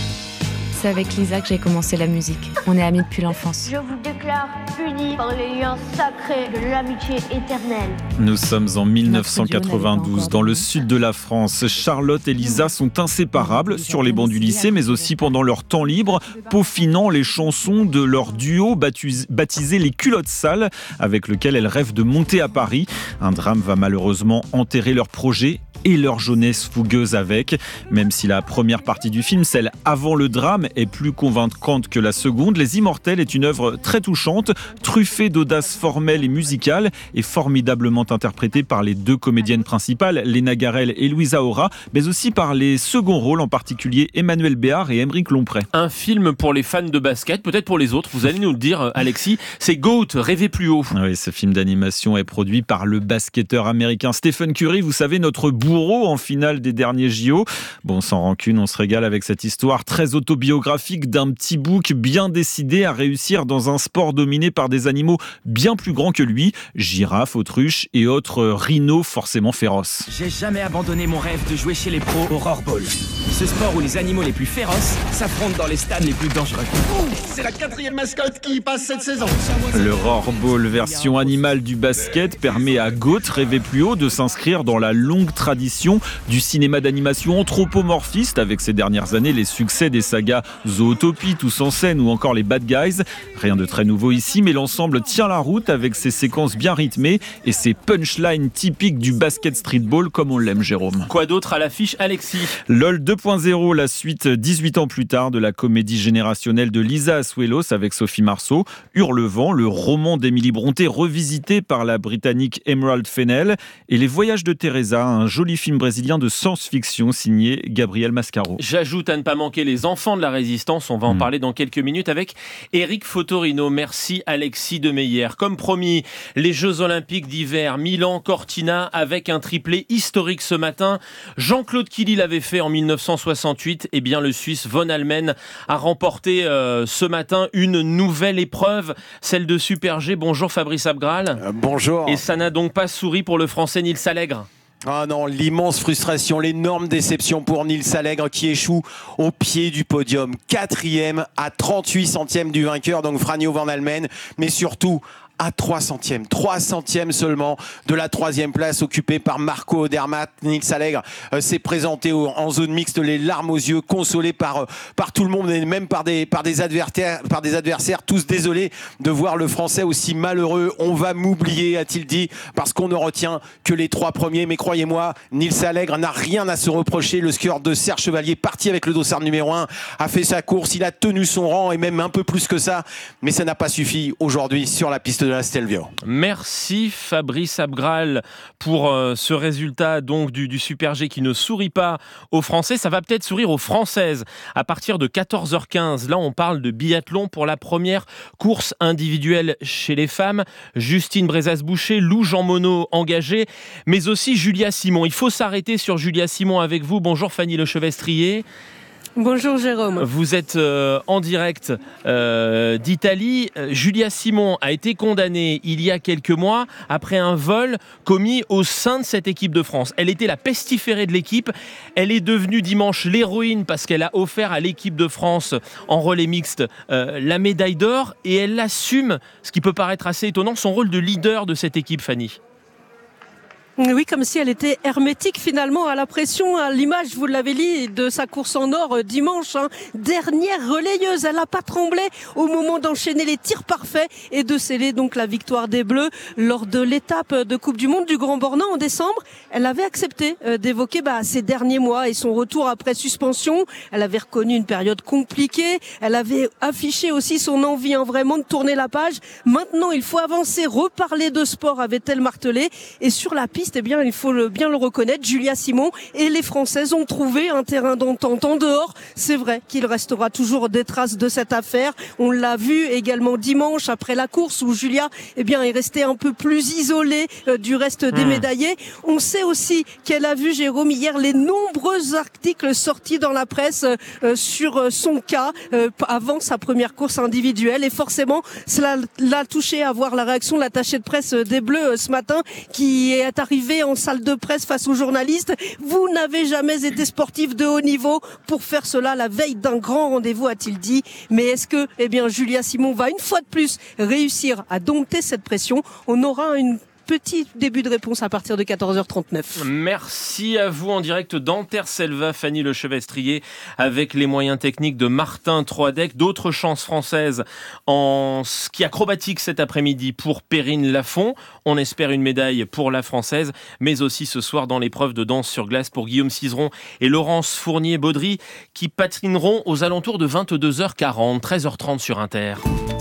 C'est avec Lisa que j'ai commencé la musique. On est amis depuis l'enfance. Je vous déclare unis par les liens sacrés de l'amitié éternelle. Nous sommes en mille neuf cent quatre-vingt-douze, dans le sud de la France. Charlotte et Lisa sont inséparables sur les bancs du lycée, mais aussi pendant leur temps libre, peaufinant les chansons de leur duo baptisé Les Culottes Sales, avec lequel elles rêvent de monter à Paris. Un drame va malheureusement enterrer leur projet et leur jeunesse fougueuse avec. Même si la première partie du film, celle avant le drame, est plus convaincante que la seconde, Les Immortels est une œuvre très touchante, truffée d'audace formelle et musicale et formidablement interprétée par les deux comédiennes principales, Léna Garel et Louisa Hora, mais aussi par les seconds rôles, en particulier Emmanuel Béard et Aymeric Lompré. Un film pour les fans de basket, peut-être pour les autres, vous allez nous le dire Alexis, c'est GOAT, Rêver plus haut. Oui, ce film d'animation est produit par le basketteur américain Stephen Curry, vous savez, notre bourreau en finale des derniers J O. Bon, sans rancune, on se régale avec cette histoire très autobiographique d'un petit bouc bien décidé à réussir dans un sport dominé par des animaux bien plus grands que lui, girafes, autruches et autres rhinos forcément féroces. J'ai jamais abandonné mon rêve de jouer chez les pros au Roar-Ball. Ce sport où les animaux les plus féroces s'affrontent dans les stades les plus dangereux. Oh, c'est la quatrième mascotte qui y passe cette saison. Le Roar-Ball version animale du basket permet à GOAT, Rêver plus haut, de s'inscrire dans la longue tradition du cinéma d'animation anthropomorphiste avec ces dernières années les succès des sagas Zootopie, Tous en scène ou encore les Bad Guys. Rien de très nouveau ici, mais l'ensemble tient la route avec ses séquences bien rythmées et ses punchlines typiques du basket streetball comme on l'aime, Jérôme. Quoi d'autre à l'affiche, Alexis? LOL deux point zéro, la suite dix-huit ans plus tard de la comédie générationnelle de Lisa Asuelos avec Sophie Marceau. Hurlevent, le roman d'Émilie Brontë revisité par la Britannique Emerald Fennell. Et Les Voyages de Teresa, un joli film brésilien de science-fiction signé Gabriel Mascaro. J'ajoute à ne pas manquer Les Enfants de la Résistance, on va en mmh. parler dans quelques minutes avec Éric Fotorino. Merci Alexis Demeyer. Comme promis, les Jeux Olympiques d'hiver, Milan-Cortina avec un triplé historique ce matin. Jean-Claude Killy l'avait fait en mille neuf cent soixante-huit. Eh bien, le Suisse Von Allmen a remporté euh, ce matin une nouvelle épreuve, celle de Super G. Bonjour Fabrice Abgral. Euh, bonjour. Et ça n'a donc pas souri pour le Français Nils Allègre. Ah non, l'immense frustration, l'énorme déception pour Nils Allègre qui échoue au pied du podium. Quatrième à trente-huit centièmes du vainqueur, donc Franjo Van Allmen, mais surtout à trois centièmes, trois centièmes seulement de la troisième place occupée par Marco Odermatt. Nils Allègre euh, s'est présenté au, en zone mixte, les larmes aux yeux, consolé par, euh, par tout le monde et même par des, par, des adversaires, par des adversaires, tous désolés de voir le Français aussi malheureux. On va m'oublier, a-t-il dit, parce qu'on ne retient que les trois premiers. Mais croyez-moi, Nils Allègre n'a rien à se reprocher. Le skieur de Serre Chevalier, parti avec le dossard numéro un, a fait sa course, il a tenu son rang et même un peu plus que ça. Mais ça n'a pas suffi aujourd'hui sur la piste de la Stelvio. Merci Fabrice Abgral pour euh, ce résultat donc du, du Super G qui ne sourit pas aux Français. Ça va peut-être sourire aux Françaises à partir de quatorze heures quinze. Là, on parle de biathlon pour la première course individuelle chez les femmes. Justine Brezas-Boucher, Lou Jean Monod engagée, mais aussi Julia Simon. Il faut s'arrêter sur Julia Simon avec vous. Bonjour Fanny Lechevestrier. Bonjour Jérôme. Vous êtes euh, en direct euh, d'Italie. Julia Simon a été condamnée il y a quelques mois après un vol commis au sein de cette équipe de France. Elle était la pestiférée de l'équipe. Elle est devenue dimanche l'héroïne parce qu'elle a offert à l'équipe de France en relais mixte euh, la médaille d'or et elle assume, ce qui peut paraître assez étonnant, son rôle de leader de cette équipe, Fanny. Oui, comme si elle était hermétique finalement à la pression, à l'image, vous l'avez dit, de sa course en or euh, dimanche. Hein. Dernière relayeuse, elle n'a pas tremblé au moment d'enchaîner les tirs parfaits et de sceller donc la victoire des Bleus lors de l'étape de Coupe du Monde du Grand Bornand en décembre. Elle avait accepté euh, d'évoquer bah, ses derniers mois et son retour après suspension. Elle avait reconnu une période compliquée. Elle avait affiché aussi son envie hein, vraiment de tourner la page. Maintenant, il faut avancer, reparler de sport, avait-elle martelé. Et sur la piste, eh bien, il faut le, bien le reconnaître, Julia Simon et les Françaises ont trouvé un terrain d'entente en dehors. C'est vrai qu'il restera toujours des traces de cette affaire. On l'a vu également dimanche après la course où Julia eh bien, est restée un peu plus isolée euh, du reste des mmh. médaillés. On sait aussi qu'elle a vu, Jérôme, hier les nombreux articles sortis dans la presse euh, sur son cas euh, avant sa première course individuelle. Et forcément, cela l'a touché à voir la réaction de l'attaché de presse des Bleus euh, ce matin qui est arrivé en salle de presse face aux journalistes. Vous n'avez jamais été sportif de haut niveau pour faire cela la veille d'un grand rendez-vous, a-t-il dit. Mais est-ce que, eh bien, Julia Simon va une fois de plus réussir à dompter cette pression? On aura une petit début de réponse à partir de quatorze heures trente-neuf. Merci à vous en direct d'Anterselva, Fanny Lechevestrier, avec les moyens techniques de Martin Troadec. D'autres chances françaises en ski acrobatique cet après-midi pour Perrine Lafont. On espère une médaille pour la française, mais aussi ce soir dans l'épreuve de danse sur glace pour Guillaume Cizeron et Laurence Fournier-Baudry qui patineront aux alentours de vingt-deux heures quarante, treize heures trente sur Inter.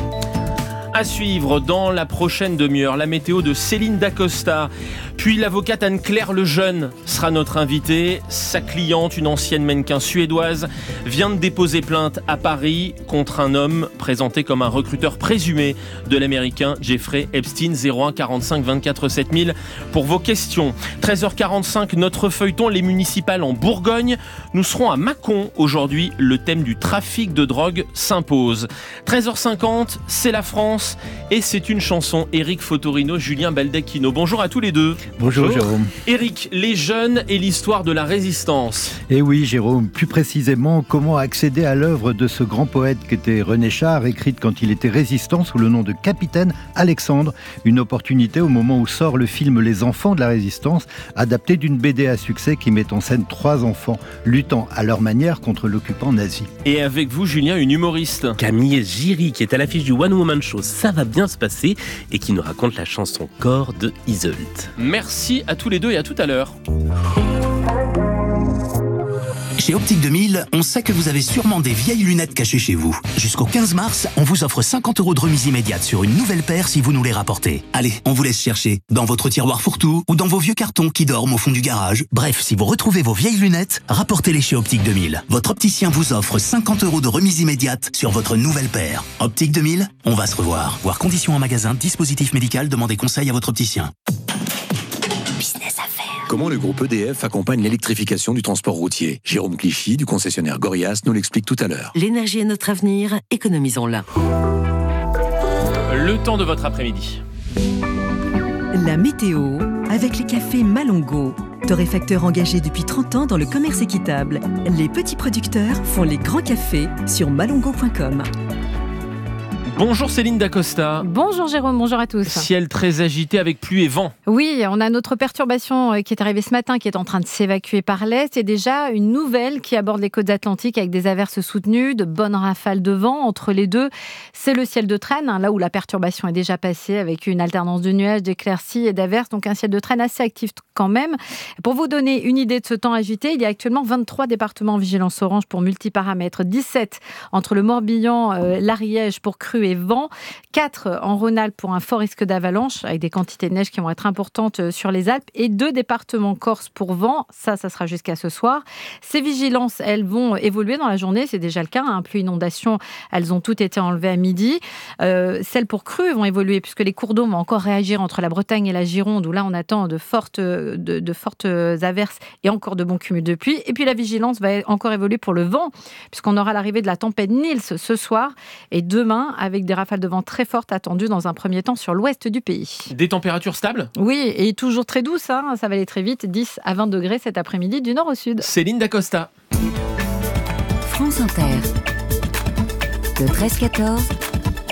À suivre dans la prochaine demi-heure, la météo de Céline Dacosta. Puis l'avocate Anne-Claire Lejeune sera notre invitée. Sa cliente, une ancienne mannequin suédoise, vient de déposer plainte à Paris contre un homme présenté comme un recruteur présumé de l'américain Jeffrey Epstein. zéro un quarante-cinq vingt-quatre sept mille pour vos questions. treize heures quarante-cinq, notre feuilleton, les municipales en Bourgogne. Nous serons à Mâcon aujourd'hui. Le thème du trafic de drogue s'impose. treize heures cinquante, c'est la France. Et c'est une chanson, Éric Fotorino, Julien Baldacchino. Bonjour à tous les deux. Bonjour, Bonjour Jérôme. Éric, les jeunes et l'histoire de la résistance. Et oui Jérôme, plus précisément, comment accéder à l'œuvre de ce grand poète qu'était René Char, écrite quand il était résistant sous le nom de Capitaine Alexandre. Une opportunité au moment où sort le film Les Enfants de la Résistance, adapté d'une B D à succès qui met en scène trois enfants luttant à leur manière contre l'occupant nazi. Et avec vous Julien, une humoriste. Camille Giry, qui est à l'affiche du One Woman Show Ça va bien se passer et qui nous raconte la chanson Corps de Iseult. Merci à tous les deux et à tout à l'heure. Chez Optique deux mille, on sait que vous avez sûrement des vieilles lunettes cachées chez vous. Jusqu'au quinze mars, on vous offre cinquante euros de remise immédiate sur une nouvelle paire si vous nous les rapportez. Allez, on vous laisse chercher dans votre tiroir fourre-tout ou dans vos vieux cartons qui dorment au fond du garage. Bref, si vous retrouvez vos vieilles lunettes, rapportez-les chez Optique deux mille. Votre opticien vous offre cinquante euros de remise immédiate sur votre nouvelle paire. Optique deux mille, on va se revoir. Voir conditions en magasin, dispositif médical, demandez conseil à votre opticien. Business à faire. Comment le groupe E D F accompagne l'électrification du transport routier? Jérôme Clichy, du concessionnaire Gorias, nous l'explique tout à l'heure. L'énergie est notre avenir, économisons-la. Le temps de votre après-midi. La météo avec les cafés Malongo. Torréfacteur engagé depuis trente ans dans le commerce équitable. Les petits producteurs font les grands cafés sur malongo point com. Bonjour Céline Dacosta. Bonjour Jérôme, bonjour à tous. Ciel très agité avec pluie et vent. Oui, on a notre perturbation qui est arrivée ce matin, qui est en train de s'évacuer par l'est. Et déjà une nouvelle qui aborde les côtes atlantiques avec des averses soutenues, de bonnes rafales de vent. Entre les deux, c'est le ciel de traîne, hein, là où la perturbation est déjà passée, avec une alternance de nuages, d'éclaircies et d'averses. Donc un ciel de traîne assez actif quand même. Pour vous donner une idée de ce temps agité, il y a actuellement vingt-trois départements en vigilance orange pour multiparamètres. dix-sept entre le Morbihan, euh, l'Ariège pour crues et vent, quatre en Rhône-Alpes pour un fort risque d'avalanche avec des quantités de neige qui vont être importantes sur les Alpes et deux départements Corse pour vent, ça, ça sera jusqu'à ce soir. Ces vigilances, elles vont évoluer dans la journée, c'est déjà le cas, hein. Pluie, inondation, elles ont toutes été enlevées à midi. Euh, celles pour crues vont évoluer puisque les cours d'eau vont encore réagir entre la Bretagne et la Gironde où là on attend de fortes, de, de fortes averses et encore de bons cumuls de pluie. Et puis la vigilance va encore évoluer pour le vent puisqu'on aura l'arrivée de la tempête Nils ce soir et demain avec des rafales de vent très fortes attendues dans un premier temps sur l'ouest du pays. Des températures stables ? Oui, et toujours très douces, hein, ça va aller très vite, dix à vingt degrés cet après-midi du nord au sud. Céline Dacosta. France Inter. Le treize quatorze,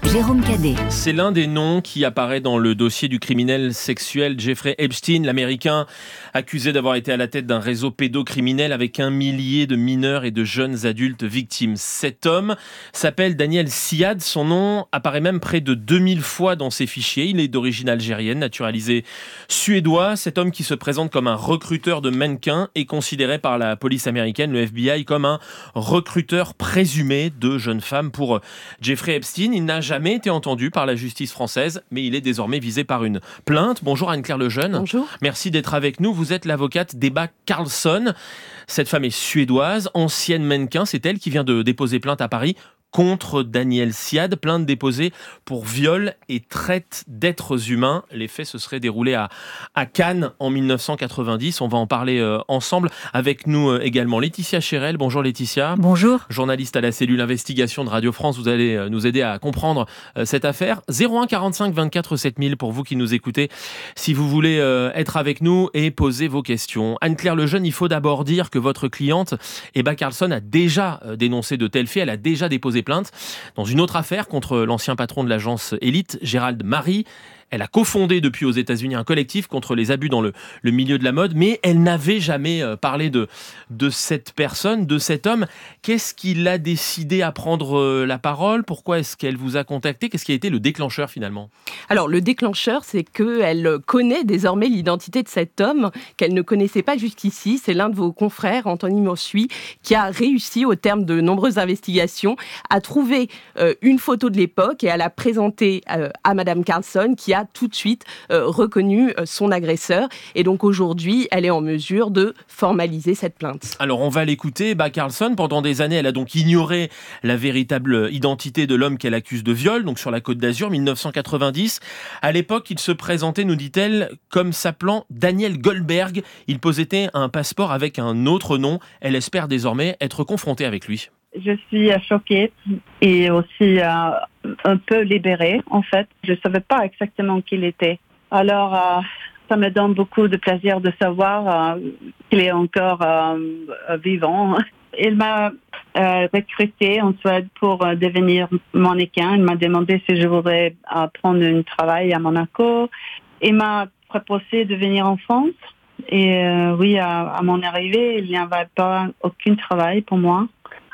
Jérôme Cadet. C'est l'un des noms qui apparaît dans le dossier du criminel sexuel Jeffrey Epstein, l'Américain accusé d'avoir été à la tête d'un réseau pédocriminel avec un millier de mineurs et de jeunes adultes victimes. Cet homme s'appelle Daniel Siad. Son nom apparaît même près de deux mille fois dans ses fichiers. Il est d'origine algérienne, naturalisé suédois. Cet homme qui se présente comme un recruteur de mannequins est considéré par la police américaine, le F B I, comme un recruteur présumé de jeunes femmes pour Jeffrey Epstein. Il n'a jamais été entendu par la justice française, mais il est désormais visé par une plainte. Bonjour Anne-Claire Lejeune. Bonjour. Merci d'être avec nous. Vous êtes l'avocate d'Ebba Carlsson. Cette femme est suédoise, ancienne mannequin. C'est elle qui vient de déposer plainte à Paris contre Daniel Siad, plainte déposée pour viol et traite d'êtres humains. Les faits se seraient déroulés à, à Cannes en mille neuf cent quatre-vingt-dix. On va en parler euh, ensemble. Avec nous euh, également Laetitia Chérel. Bonjour Laetitia. Bonjour. Journaliste à la cellule investigation de Radio France. Vous allez euh, nous aider à comprendre euh, cette affaire. zéro un quarante-cinq vingt-quatre sept mille pour vous qui nous écoutez. Si vous voulez euh, être avec nous et poser vos questions. Anne-Claire Lejeune, il faut d'abord dire que votre cliente, Ebba Carlsson, a déjà euh, dénoncé de tels faits. Elle a déjà déposé plainte dans une autre affaire contre l'ancien patron de l'agence Elite, Gérald Marie. Elle a cofondé depuis aux États-Unis un collectif contre les abus dans le, le milieu de la mode, mais elle n'avait jamais parlé de, de cette personne, de cet homme. Qu'est-ce qui l'a décidé à prendre la parole ? Pourquoi est-ce qu'elle vous a contacté ? Qu'est-ce qui a été le déclencheur finalement ? Alors le déclencheur, c'est qu'elle connaît désormais l'identité de cet homme qu'elle ne connaissait pas jusqu'ici. C'est l'un de vos confrères, Anthony Morsui, qui a réussi au terme de nombreuses investigations à trouver euh, une photo de l'époque et à la présenter euh, à Madame Carlsson, qui a tout de suite euh, reconnu euh, son agresseur. Et donc aujourd'hui, elle est en mesure de formaliser cette plainte. Alors on va l'écouter. Ebba Carlsson, pendant des années, elle a donc ignoré la véritable identité de l'homme qu'elle accuse de viol, donc sur la Côte d'Azur, mille neuf cent quatre-vingt-dix. À l'époque, il se présentait, nous dit-elle, comme s'appelant Daniel Goldberg. Il possédait un passeport avec un autre nom. Elle espère désormais être confrontée avec lui. Je suis choquée et aussi euh, un peu libérée, en fait. Je ne savais pas exactement qui il était. Alors, euh, ça me donne beaucoup de plaisir de savoir euh, qu'il est encore euh, vivant. Il m'a euh, recruté en Suède pour euh, devenir mannequin. Il m'a demandé si je voudrais euh, prendre un travail à Monaco. Il m'a proposé de venir en France. Et euh, oui, à, à mon arrivée, il n'y avait pas aucun travail pour moi.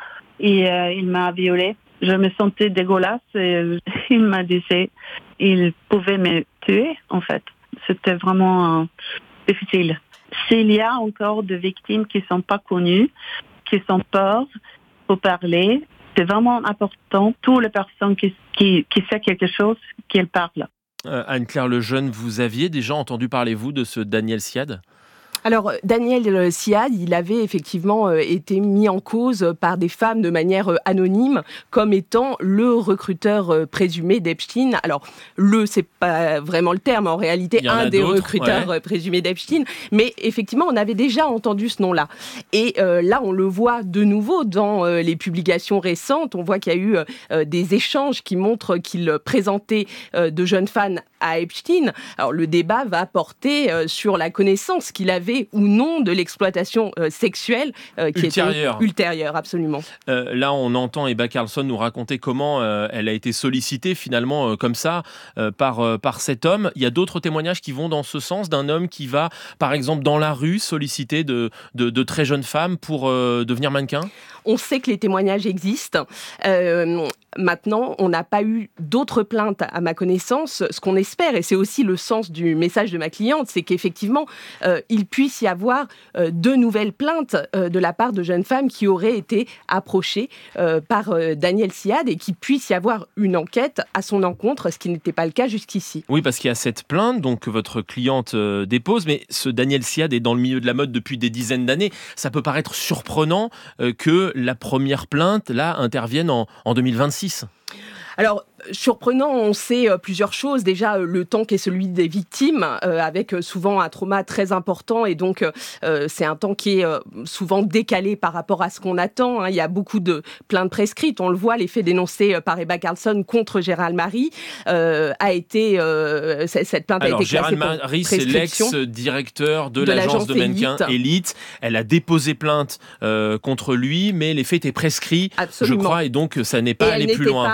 Et euh, il m'a violée. Je me sentais dégueulasse et euh, il m'a dit qu'il pouvait me tuer, en fait. C'était vraiment euh, difficile. S'il y a encore des victimes qui ne sont pas connues, qui sont peur pour parler, c'est vraiment important. Toutes les personnes qui, qui, qui savent quelque chose, qu'elles parlent. Euh, Anne-Claire Lejeune, vous aviez déjà entendu parler, vous, de ce Daniel Siad ? Alors, Daniel Siad, il avait effectivement été mis en cause par des femmes de manière anonyme comme étant le recruteur présumé d'Epstein. Alors, le, c'est pas vraiment le terme, en réalité, un des recruteurs ouais. présumés d'Epstein. Mais effectivement, on avait déjà entendu ce nom-là. Et euh, là, on le voit de nouveau dans euh, les publications récentes. On voit qu'il y a eu euh, des échanges qui montrent qu'il présentait euh, de jeunes fans à Epstein. Alors, le débat va porter euh, sur la connaissance qu'il avait ou non de l'exploitation euh, sexuelle euh, qui ultérieure. était ultérieure, absolument. Euh, là, on entend Ebba Carlsson nous raconter comment euh, elle a été sollicitée finalement euh, comme ça euh, par, euh, par cet homme. Il y a d'autres témoignages qui vont dans ce sens, d'un homme qui va, par exemple, dans la rue, solliciter de, de, de très jeunes femmes pour euh, devenir mannequin. On sait que les témoignages existent. Euh, maintenant, on n'a pas eu d'autres plaintes à ma connaissance. Ce qu'on espère, et c'est aussi le sens du message de ma cliente, c'est qu'effectivement, euh, il puisse y avoir euh, de nouvelles plaintes euh, de la part de jeunes femmes qui auraient été approchées euh, par euh, Daniel Siad et qu'il puisse y avoir une enquête à son encontre, ce qui n'était pas le cas jusqu'ici. Oui, parce qu'il y a cette plainte donc, que votre cliente euh, dépose, mais ce Daniel Siad est dans le milieu de la mode depuis des dizaines d'années. Ça peut paraître surprenant euh, que la première plainte, là, intervienne en, en deux mille vingt-six. Alors, surprenant, on sait euh, plusieurs choses. Déjà, euh, le temps qui est celui des victimes, euh, avec euh, souvent un trauma très important. Et donc, euh, c'est un temps qui est euh, souvent décalé par rapport à ce qu'on attend. Hein. Il y a beaucoup de plaintes prescrites. On le voit, les faits dénoncés euh, par Ebba Carlsson contre Gérald Marie euh, a été... Euh, cette plainte Alors, a été classée Gérald Marie, c'est l'ex-directeur de, de l'agence, l'agence de mannequins Elite. Elite. Elle a déposé plainte euh, contre lui, mais les faits étaient prescrits, Absolument. je crois, et donc ça n'est pas allé plus loin. Pas, elle n'était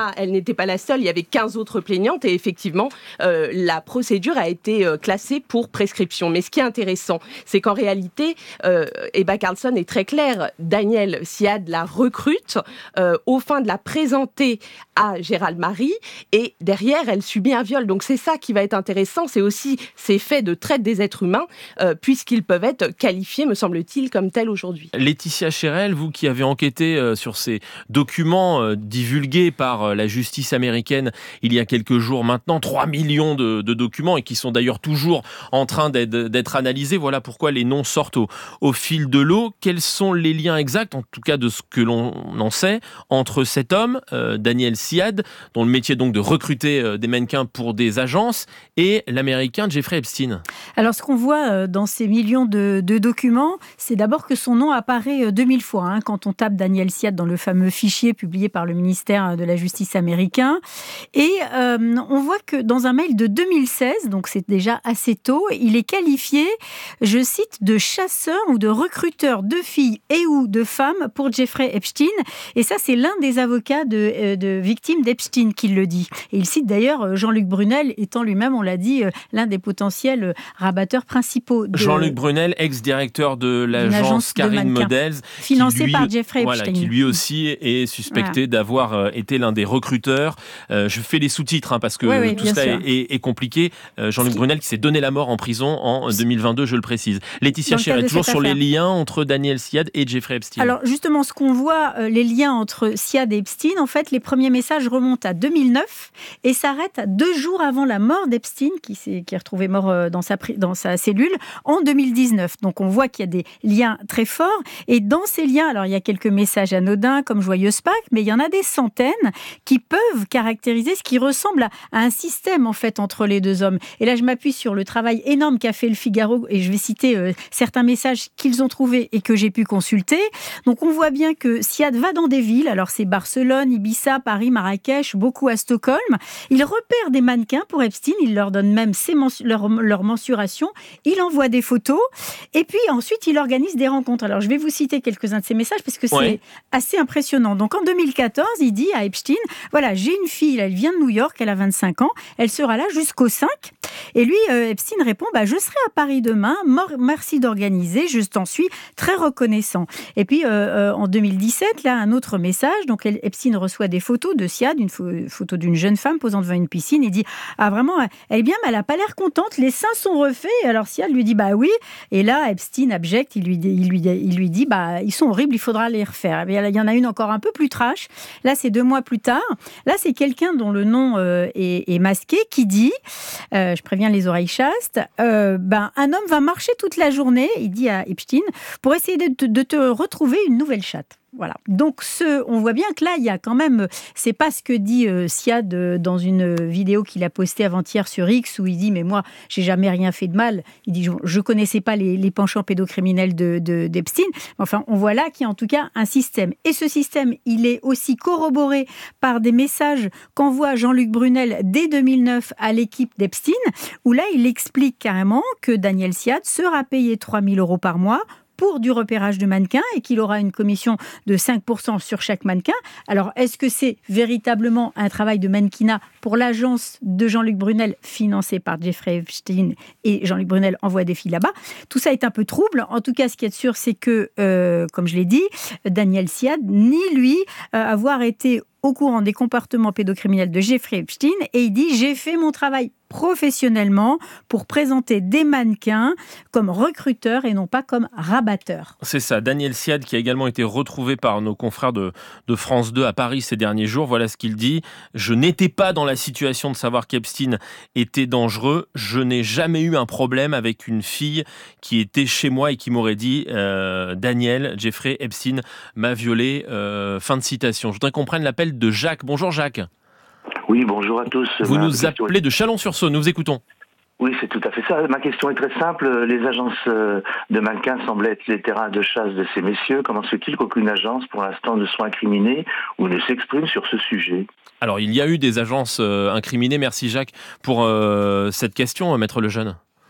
n'était pas la seule, il y avait quinze autres plaignantes et effectivement, euh, la procédure a été euh, classée pour prescription. Mais ce qui est intéressant, c'est qu'en réalité, euh, Ebba Carlsson est très claire. Daniel Siad la recrute euh, au fin de la présenter à Gérald Marie et derrière, elle subit un viol. Donc c'est ça qui va être intéressant, c'est aussi ces faits de traite des êtres humains euh, puisqu'ils peuvent être qualifiés, me semble-t-il, comme tels aujourd'hui. Laetitia Chérel, vous qui avez enquêté euh, sur ces documents euh, divulgués par euh, la justice américaine il y a quelques jours maintenant, trois millions de, de documents et qui sont d'ailleurs toujours en train d'être, d'être analysés. Voilà pourquoi les noms sortent au, au fil de l'eau. Quels sont les liens exacts, en tout cas de ce que l'on en sait, entre cet homme, euh, Daniel Siad, dont le métier est donc de recruter euh, des mannequins pour des agences, et l'américain Jeffrey Epstein? Alors ce qu'on voit dans ces millions de, de documents, c'est d'abord que son nom apparaît deux mille fois hein, quand on tape Daniel Siad dans le fameux fichier publié par le ministère de la Justice américain. Et euh, on voit que dans un mail de deux mille seize, donc c'est déjà assez tôt, il est qualifié, je cite, de chasseur ou de recruteur de filles et ou de femmes pour Jeffrey Epstein. Et ça, c'est l'un des avocats de, de victimes d'Epstein qui le dit. Et il cite d'ailleurs Jean-Luc Brunel, étant lui-même, on l'a dit, l'un des potentiels rabatteurs principaux. De... Jean-Luc Brunel, ex-directeur de l'agence Karine Models, financée lui, par Jeffrey voilà, Epstein. Qui lui aussi est suspecté voilà. d'avoir été l'un des recruteurs. Euh, je fais les sous-titres hein, parce que oui, oui, tout ça est, est, est compliqué. Euh, Jean-Luc Brunel qui s'est donné la mort en prison en deux mille vingt-deux, je le précise. Laetitia Chérel, toujours sur affaire. Les liens entre Daniel Siad et Jeffrey Epstein. Alors justement, ce qu'on voit, euh, les liens entre Siad et Epstein, en fait, les premiers messages remontent à deux mille neuf et s'arrêtent deux jours avant la mort d'Epstein, qui, s'est, qui est retrouvé mort euh, dans, sa, dans sa cellule, en deux mille dix-neuf. Donc on voit qu'il y a des liens très forts. Et dans ces liens, alors il y a quelques messages anodins comme Joyeuse Pâques, mais il y en a des centaines qui peuvent caractériser ce qui ressemble à, à un système en fait entre les deux hommes. Et là, je m'appuie sur le travail énorme qu'a fait le Figaro et je vais citer euh, certains messages qu'ils ont trouvés et que j'ai pu consulter. Donc on voit bien que Siad va dans des villes, alors c'est Barcelone, Ibiza, Paris, Marrakech, beaucoup à Stockholm. Il repère des mannequins pour Epstein, il leur donne même ses mens- leur, leur mensuration, il envoie des photos et puis ensuite il organise des rencontres. Alors je vais vous citer quelques-uns de ces messages parce que c'est ouais. assez impressionnant. Donc en deux mille quatorze, il dit à Epstein, voilà, j'ai une fille, elle vient de New York, elle a vingt-cinq ans, elle sera là jusqu'au cinq. Et lui, euh, Epstein répond, bah, je serai à Paris demain, Mor- merci d'organiser, je t'en suis très reconnaissant. Et puis euh, euh, en deux mille dix-sept, là, un autre message, donc Epstein reçoit des photos de Siad, une pho- photo d'une jeune femme posant devant une piscine, et dit, ah vraiment, elle est bien, mais elle n'a pas l'air contente, les seins sont refaits. Alors Siad lui dit, bah oui, et là, Epstein abjecte, il lui, il lui, il lui dit, bah ils sont horribles, il faudra les refaire. Et il y en a une encore un peu plus trash, là c'est deux mois plus tard, là c'est quelqu'un dont le nom euh, est, est masqué, qui dit, euh, je préviens les oreilles chastes, euh, ben, un homme va marcher toute la journée, il dit à Epstein, pour essayer de te, de te retrouver une nouvelle chatte. Voilà. Donc, ce, on voit bien que là, il y a quand même, c'est pas ce que dit euh, Siad euh, dans une vidéo qu'il a postée avant-hier sur X où il dit, mais moi, j'ai jamais rien fait de mal. Il dit, je, je connaissais pas les, les penchants pédocriminels de, de, d'Epstein. Enfin, on voit là qu'il y a en tout cas un système. Et ce système, il est aussi corroboré par des messages qu'envoie Jean-Luc Brunel dès deux mille neuf à l'équipe d'Epstein, où là, il explique carrément que Daniel Siad sera payé trois mille euros par mois pour du repérage de mannequins et qu'il aura une commission de cinq pour cent sur chaque mannequin. Alors, est-ce que c'est véritablement un travail de mannequinat pour l'agence de Jean-Luc Brunel, financée par Jeffrey Epstein, et Jean-Luc Brunel envoie des filles là-bas? Tout ça est un peu trouble. En tout cas, ce qui est sûr, c'est que, euh, comme je l'ai dit, Daniel Siad nie, lui, euh, avoir été au courant des comportements pédocriminels de Jeffrey Epstein, et il dit « J'ai fait mon travail professionnellement pour présenter des mannequins comme recruteurs et non pas comme rabatteurs. » C'est ça, Daniel Siad qui a également été retrouvé par nos confrères de, de France deux à Paris ces derniers jours. Voilà ce qu'il dit. « Je n'étais pas dans la situation de savoir qu'Epstein était dangereux. Je n'ai jamais eu un problème avec une fille qui était chez moi et qui m'aurait dit euh, « Daniel, Jeffrey Epstein m'a violé. Euh, » Fin de citation. Je voudrais qu'on prenne l'appel de Jacques. Bonjour Jacques. Oui, bonjour à tous. Vous Ma nous appelez est... de Chalon-sur-Saône, nous vous écoutons. Oui, c'est tout à fait ça. Ma question est très simple. Les agences de mannequins semblent être les terrains de chasse de ces messieurs. Comment se fait-il qu'aucune agence, pour l'instant, ne soit incriminée ou ne s'exprime sur ce sujet ? Alors, il y a eu des agences euh, incriminées. Merci Jacques pour euh, cette question, Maître Lejeune.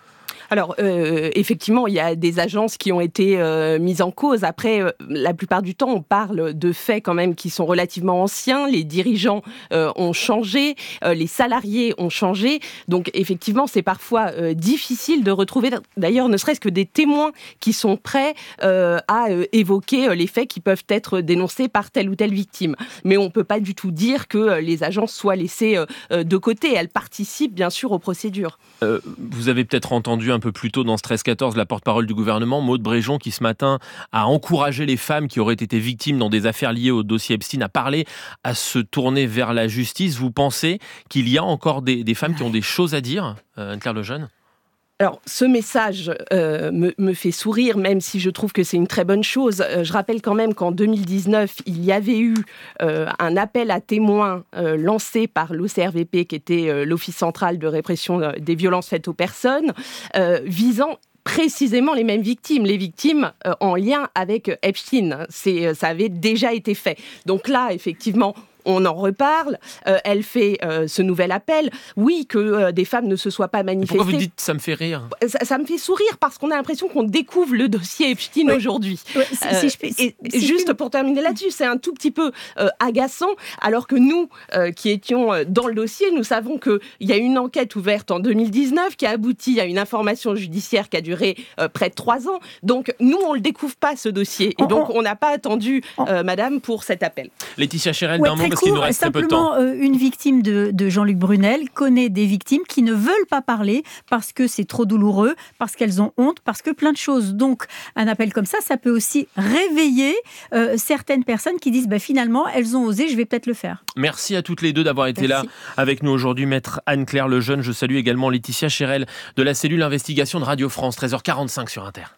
Alors, euh, effectivement, il y a des agences qui ont été euh, mises en cause. Après, euh, la plupart du temps, on parle de faits quand même qui sont relativement anciens. Les dirigeants euh, ont changé, euh, les salariés ont changé. Donc, effectivement, c'est parfois euh, difficile de retrouver, d'ailleurs, ne serait-ce que des témoins qui sont prêts euh, à euh, évoquer euh, les faits qui peuvent être dénoncés par telle ou telle victime. Mais on ne peut pas du tout dire que euh, les agences soient laissées euh, de côté. Elles participent, bien sûr, aux procédures. Euh, vous avez peut-être entendu un peu plus tôt dans ce treize quatorze la porte-parole du gouvernement, Maud Bréjon, qui ce matin a encouragé les femmes qui auraient été victimes dans des affaires liées au dossier Epstein à parler, à se tourner vers la justice. Vous pensez qu'il y a encore des, des femmes qui ont des choses à dire, euh, Anne-Claire Lejeune ? Alors, ce message euh, me, me fait sourire, même si je trouve que c'est une très bonne chose. Euh, je rappelle quand même qu'en deux mille dix-neuf, il y avait eu euh, un appel à témoins euh, lancé par l'O C R V P, qui était euh, l'Office central de répression euh, des violences faites aux personnes, euh, visant précisément les mêmes victimes, les victimes euh, en lien avec Epstein. C'est, ça avait déjà été fait. Donc là, effectivement, on en reparle, euh, elle fait euh, ce nouvel appel. Oui, que euh, des femmes ne se soient pas manifestées. Pourquoi vous dites ça me fait rire ? ça, ça me fait sourire parce qu'on a l'impression qu'on découvre le dossier Epstein oui. aujourd'hui. Oui, si, euh, si je peux, et si juste je peux... pour terminer là-dessus, c'est un tout petit peu euh, agaçant, alors que nous, euh, qui étions dans le dossier, nous savons qu'il y a une enquête ouverte en deux mille dix-neuf qui a abouti à une information judiciaire qui a duré euh, près de trois ans. Donc, nous, on ne le découvre pas, ce dossier. Et donc, on n'a pas attendu, euh, madame, pour cet appel. Laetitia Chérel, d'un mot, parce qu'il nous reste très peu de temps. Simplement, euh, une victime de, de Jean-Luc Brunel connaît des victimes qui ne veulent pas parler parce que c'est trop douloureux, parce qu'elles ont honte, parce que plein de choses. Donc, un appel comme ça, ça peut aussi réveiller euh, certaines personnes qui disent bah, finalement, elles ont osé, je vais peut-être le faire. Merci à toutes les deux d'avoir été Merci. là avec nous aujourd'hui. Maître Anne-Claire Lejeune, je salue également Laetitia Chérel de la cellule investigation de Radio France, treize heures quarante-cinq sur Inter.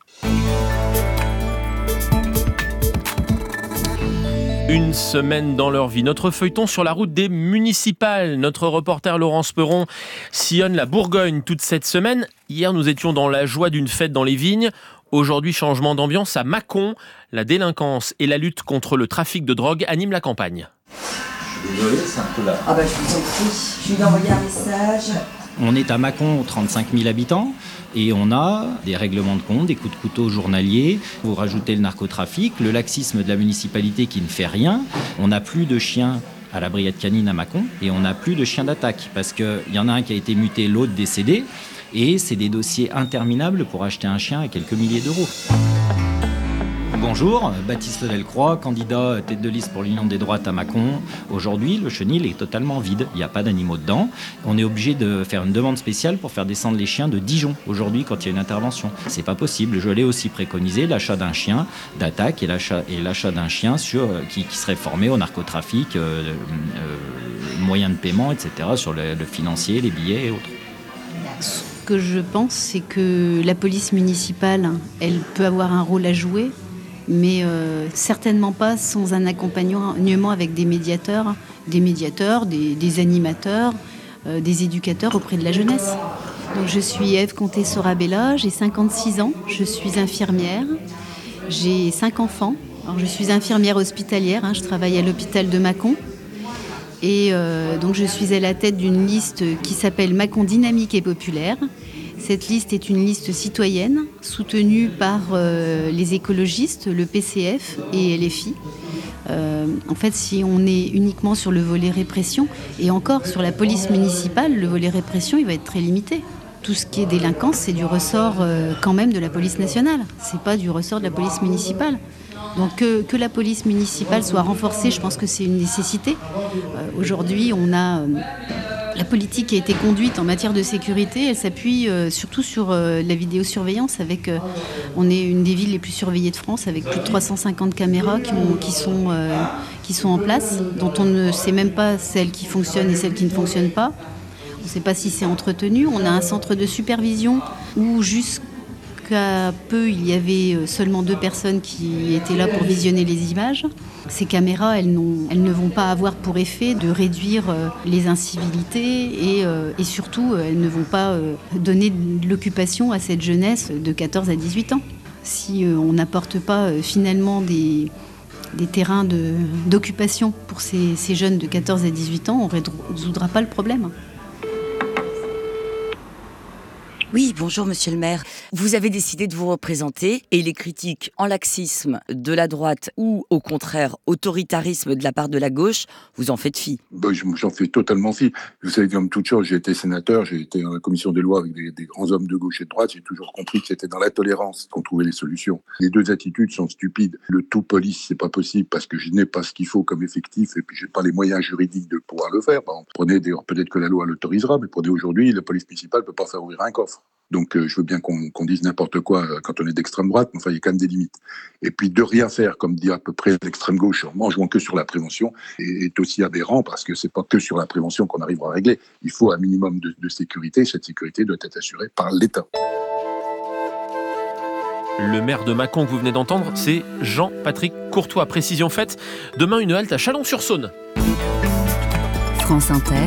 Une semaine dans leur vie. Notre feuilleton sur la route des municipales. Notre reporter Laurence Perron sillonne la Bourgogne toute cette semaine. Hier, nous étions dans la joie d'une fête dans les vignes. Aujourd'hui, changement d'ambiance à Mâcon. La délinquance et la lutte contre le trafic de drogue animent la campagne. Je suis désolé, c'est un peu là. Ah bah je vous en prie. Je lui ai envoyé un message. On est à Mâcon, trente-cinq mille habitants, et on a des règlements de compte, des coups de couteau journaliers. Vous rajoutez le narcotrafic, le laxisme de la municipalité qui ne fait rien. On n'a plus de chiens à la brigade canine à Mâcon, et on n'a plus de chiens d'attaque, parce qu'il y en a un qui a été muté, l'autre décédé, et c'est des dossiers interminables pour acheter un chien à quelques milliers d'euros. Bonjour, Baptiste Delcroix, candidat tête de liste pour l'Union des droites à Mâcon. Aujourd'hui, le chenil est totalement vide, il n'y a pas d'animaux dedans. On est obligé de faire une demande spéciale pour faire descendre les chiens de Dijon, aujourd'hui, quand il y a une intervention. C'est pas possible. Je l'ai aussi préconisé, l'achat d'un chien d'attaque et l'achat, et l'achat d'un chien sur, qui, qui serait formé au narcotrafic, euh, euh, moyens de paiement, et cetera, sur le, le financier, les billets et autres. Ce que je pense, c'est que la police municipale, elle peut avoir un rôle à jouer, mais euh, certainement pas sans un accompagnement avec des médiateurs, des médiateurs, des, des animateurs, euh, des éducateurs auprès de la jeunesse. Donc, je suis Ève Comté-Sorabella, j'ai cinquante-six ans, je suis infirmière, j'ai cinq enfants. Alors, je suis infirmière hospitalière, hein, je travaille à l'hôpital de Mâcon. Et euh, donc je suis à la tête d'une liste qui s'appelle Mâcon Dynamique et Populaire. Cette liste est une liste citoyenne soutenue par euh, les écologistes, le P C F et L F I. Euh, en fait, si on est uniquement sur le volet répression, et encore sur la police municipale, le volet répression, il va être très limité. Tout ce qui est délinquance, c'est du ressort euh, quand même de la police nationale. C'est pas du ressort de la police municipale. Donc que, que la police municipale soit renforcée, je pense que c'est une nécessité. Euh, aujourd'hui, on a euh, la politique qui a été conduite en matière de sécurité, elle s'appuie euh, surtout sur euh, la vidéosurveillance. Avec, euh, on est une des villes les plus surveillées de France, avec plus de trois cent cinquante caméras qui, ont, qui, sont, euh, qui sont en place, dont on ne sait même pas celles qui fonctionnent et celles qui ne fonctionnent pas. On ne sait pas si c'est entretenu. On a un centre de supervision où jusqu'à À peu, il y avait seulement deux personnes qui étaient là pour visionner les images. Ces caméras, elles, n'ont, elles ne vont pas avoir pour effet de réduire les incivilités et, euh, et surtout, elles ne vont pas euh, donner de l'occupation à cette jeunesse de quatorze à dix-huit ans. Si euh, on n'apporte pas euh, finalement des, des terrains de, d'occupation pour ces, ces jeunes de quatorze à dix-huit ans, on ne résoudra pas le problème. Oui, bonjour monsieur le maire. Vous avez décidé de vous représenter et les critiques en laxisme de la droite ou au contraire autoritarisme de la part de la gauche, vous en faites fi. Bah, j'en fais totalement fi. Vous savez, comme toute chose, j'ai été sénateur, j'ai été dans la commission des lois avec des, des grands hommes de gauche et de droite, j'ai toujours compris que c'était dans la tolérance qu'on trouvait les solutions. Les deux attitudes sont stupides. Le tout police, c'est pas possible parce que je n'ai pas ce qu'il faut comme effectif et puis j'ai pas les moyens juridiques de pouvoir le faire. Bon, prenez des, peut-être que la loi l'autorisera, mais prenez aujourd'hui, la police municipale peut pas faire ouvrir un coffre. Donc euh, je veux bien qu'on, qu'on dise n'importe quoi euh, quand on est d'extrême droite, mais enfin il y a quand même des limites. Et puis de rien faire, comme dit à peu près l'extrême gauche, en jouant que sur la prévention, est, est aussi aberrant parce que c'est pas que sur la prévention qu'on arrivera à régler. Il faut un minimum de, de sécurité. Cette sécurité doit être assurée par l'État. Le maire de Mâcon que vous venez d'entendre, c'est Jean-Patrick Courtois. Précision faite, demain une halte à Chalon-sur-Saône. France Inter,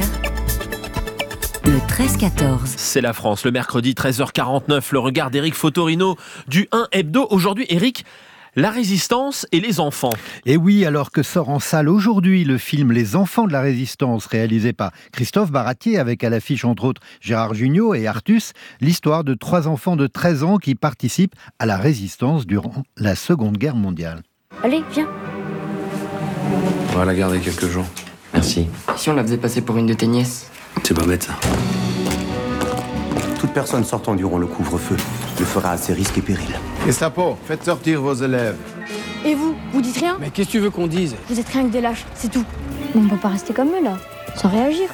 le treize quatorze. C'est la France, le mercredi treize heures quarante-neuf, le regard d'Éric Fotorino du un Hebdo. Aujourd'hui, Éric, la résistance et les enfants. Et oui, alors que sort en salle aujourd'hui le film Les enfants de la résistance, réalisé par Christophe Baratier, avec à l'affiche entre autres Gérard Jugnot et Artus, l'histoire de trois enfants de treize ans qui participent à la résistance durant la Seconde Guerre mondiale. Allez, viens. On va la garder quelques jours. Merci. Si on la faisait passer pour une de tes nièces? C'est pas bête ça. Toute personne sortant durant le couvre-feu le fera à ses risques et périls. Gestapo, faites sortir vos élèves. Et vous, vous dites rien? Mais qu'est-ce que tu veux qu'on dise? Vous êtes rien que des lâches, c'est tout. On peut pas rester comme eux là, sans réagir.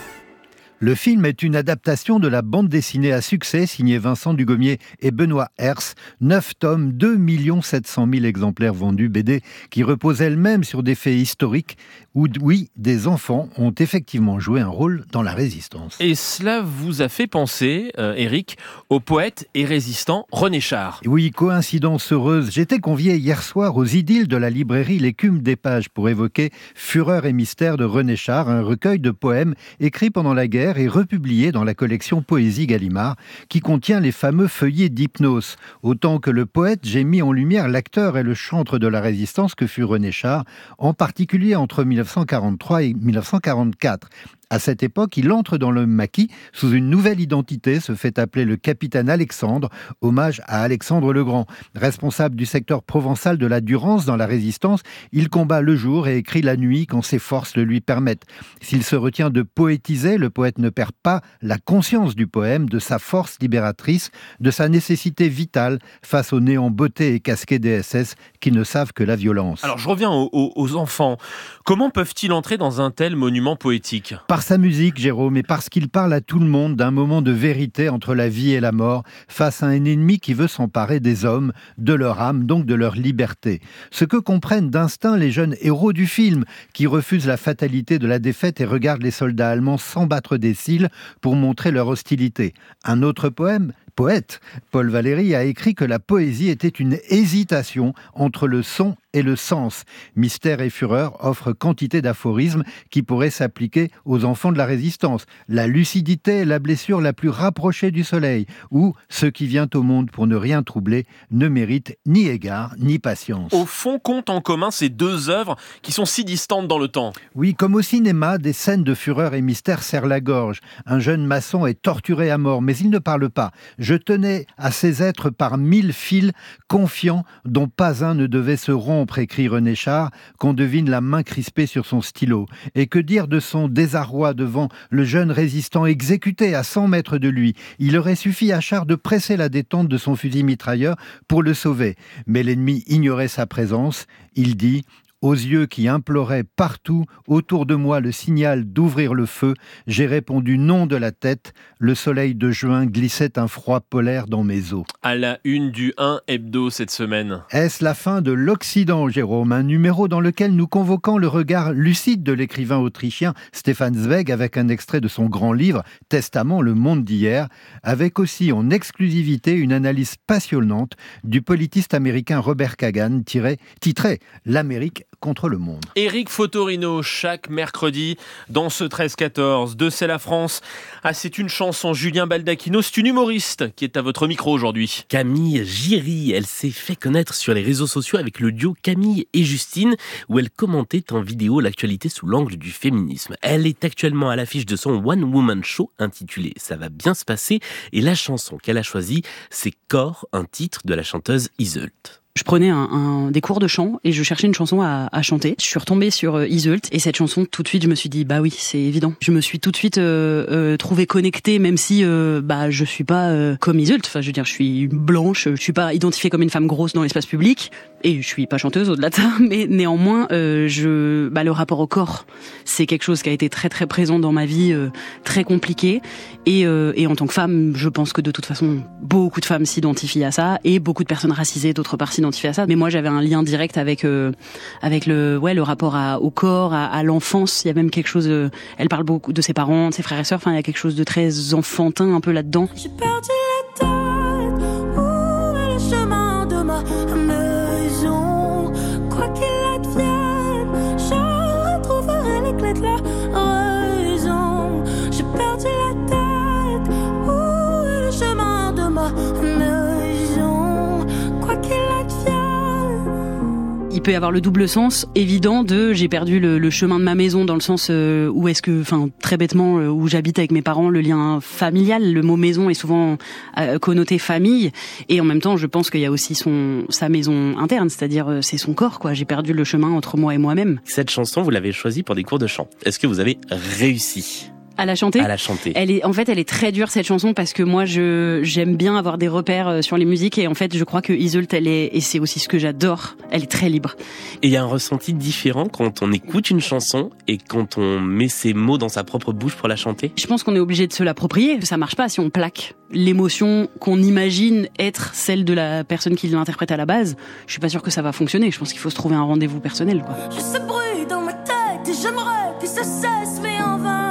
Le film est une adaptation de la bande dessinée à succès signée Vincent Dugommier et Benoît Herse. Neuf tomes, deux millions sept cent mille exemplaires vendus, B D qui repose elle-même sur des faits historiques où, oui, des enfants ont effectivement joué un rôle dans la résistance. Et cela vous a fait penser, euh, Éric, au poète et résistant René Char. Oui, coïncidence heureuse. J'étais convié hier soir aux idylles de la librairie L'écume des pages pour évoquer Fureur et mystère de René Char, un recueil de poèmes écrits pendant la guerre et republié dans la collection Poésie Gallimard, qui contient les fameux feuillets d'hypnose. Autant que le poète, j'ai mis en lumière l'acteur et le chantre de la résistance que fut René Char, en particulier entre mille neuf cent quarante-trois et mille neuf cent quarante-quatre. À cette époque, il entre dans le maquis sous une nouvelle identité, se fait appeler le capitaine Alexandre, hommage à Alexandre le Grand. Responsable du secteur provençal de la Durance dans la Résistance, il combat le jour et écrit la nuit quand ses forces le lui permettent. S'il se retient de poétiser, le poète ne perd pas la conscience du poème, de sa force libératrice, de sa nécessité vitale face aux néants bottés et casqués des S S qui ne savent que la violence. Alors je reviens aux, aux, aux enfants. Comment peuvent-ils entrer dans un tel monument poétique ? Par sa musique, Jérôme, et parce qu'il parle à tout le monde d'un moment de vérité entre la vie et la mort, face à un ennemi qui veut s'emparer des hommes, de leur âme, donc de leur liberté. Ce que comprennent d'instinct les jeunes héros du film, qui refusent la fatalité de la défaite et regardent les soldats allemands s'embattre des cils pour montrer leur hostilité. Un autre poème, poète, Paul Valéry, a écrit que la poésie était une hésitation entre le son et le sens. Mystère et Fureur offrent quantité d'aphorismes qui pourraient s'appliquer aux enfants de la résistance. La lucidité est la blessure la plus rapprochée du soleil, ou ce qui vient au monde pour ne rien troubler ne mérite ni égard ni patience. Au fond, comptent en commun ces deux œuvres qui sont si distantes dans le temps. Oui, comme au cinéma, des scènes de fureur et mystère serrent la gorge. Un jeune maçon est torturé à mort, mais il ne parle pas. Je tenais à ces êtres par mille fils, confiants, dont pas un ne devait se rompre, écrit René Char, qu'on devine la main crispée sur son stylo. Et que dire de son désarroi devant le jeune résistant exécuté à cent mètres de lui? Il aurait suffi à Char de presser la détente de son fusil mitrailleur pour le sauver. Mais l'ennemi ignorait sa présence. Il dit: aux yeux qui imploraient partout autour de moi le signal d'ouvrir le feu, j'ai répondu non de la tête. Le soleil de juin glissait un froid polaire dans mes os. À la une du un Hebdo cette semaine. Est-ce la fin de l'Occident, Jérôme? Un numéro dans lequel nous convoquons le regard lucide de l'écrivain autrichien Stefan Zweig avec un extrait de son grand livre Testament, le monde d'hier, avec aussi en exclusivité une analyse passionnante du politiste américain Robert Kagan tiré, titré L'Amérique contre le monde. Éric Fotorino, chaque mercredi dans ce treize quatorze de C'est la France. Ah, c'est une chanson. Julien Baldacchino, c'est une humoriste qui est à votre micro aujourd'hui. Camille Giry, elle s'est fait connaître sur les réseaux sociaux avec le duo Camille et Justine, où elle commentait en vidéo l'actualité sous l'angle du féminisme. Elle est actuellement à l'affiche de son One Woman Show intitulé Ça va bien se passer, et la chanson qu'elle a choisie, c'est Corps, un titre de la chanteuse Iseult. Je prenais un, un, des cours de chant et je cherchais une chanson à, à chanter. Je suis retombée sur euh, Iseult et cette chanson, tout de suite, je me suis dit, bah oui, c'est évident. Je me suis tout de suite euh, euh, trouvée connectée, même si euh, bah je suis pas euh, comme Iseult. Enfin, je veux dire, je suis blanche, je suis pas identifiée comme une femme grosse dans l'espace public et je suis pas chanteuse au-delà de ça. Mais néanmoins, euh, je, bah le rapport au corps, c'est quelque chose qui a été très très présent dans ma vie, euh, très compliqué. Et, euh, et en tant que femme, je pense que de toute façon, beaucoup de femmes s'identifient à ça et beaucoup de personnes racisées d'autre part s'identifient à ça. Mais moi, j'avais un lien direct avec euh, avec le ouais le rapport à, au corps, à, à l'enfance. Il y a même quelque chose. Euh, elle parle beaucoup de ses parents, de ses frères et sœurs. Enfin, il y a quelque chose de très enfantin un peu là-dedans. J'ai perdu la tête. Où est le chemin de ma maison? Quoi qu'il advienne, je retrouverai les clés de la raison. J'ai perdu la tête. Où est le chemin de ma maison? Quoi qu'il advienne. Il peut y avoir le double sens évident de j'ai perdu le, le chemin de ma maison dans le sens euh, où est-ce que, enfin très bêtement, euh, où j'habite avec mes parents, le lien familial, le mot maison est souvent euh, connoté famille, et en même temps je pense qu'il y a aussi son sa maison interne, c'est-à-dire euh, c'est son corps quoi. J'ai perdu le chemin entre moi et moi-même. Cette chanson, vous l'avez choisie pour des cours de chant. Est-ce que vous avez réussi ? À la chanter. À la chanter. Elle est, en fait, elle est très dure cette chanson parce que moi, je j'aime bien avoir des repères sur les musiques et en fait, je crois que Iseult, elle est, et c'est aussi ce que j'adore. Elle est très libre. Et il y a un ressenti différent quand on écoute une chanson et quand on met ses mots dans sa propre bouche pour la chanter. Je pense qu'on est obligé de se l'approprier. Ça marche pas si on plaque l'émotion qu'on imagine être celle de la personne qui l'interprète à la base. Je suis pas sûre que ça va fonctionner. Je pense qu'il faut se trouver un rendez-vous personnel, quoi. J'ai ce bruit dans ma tête et j'aimerais que ça cesse, mais en vain.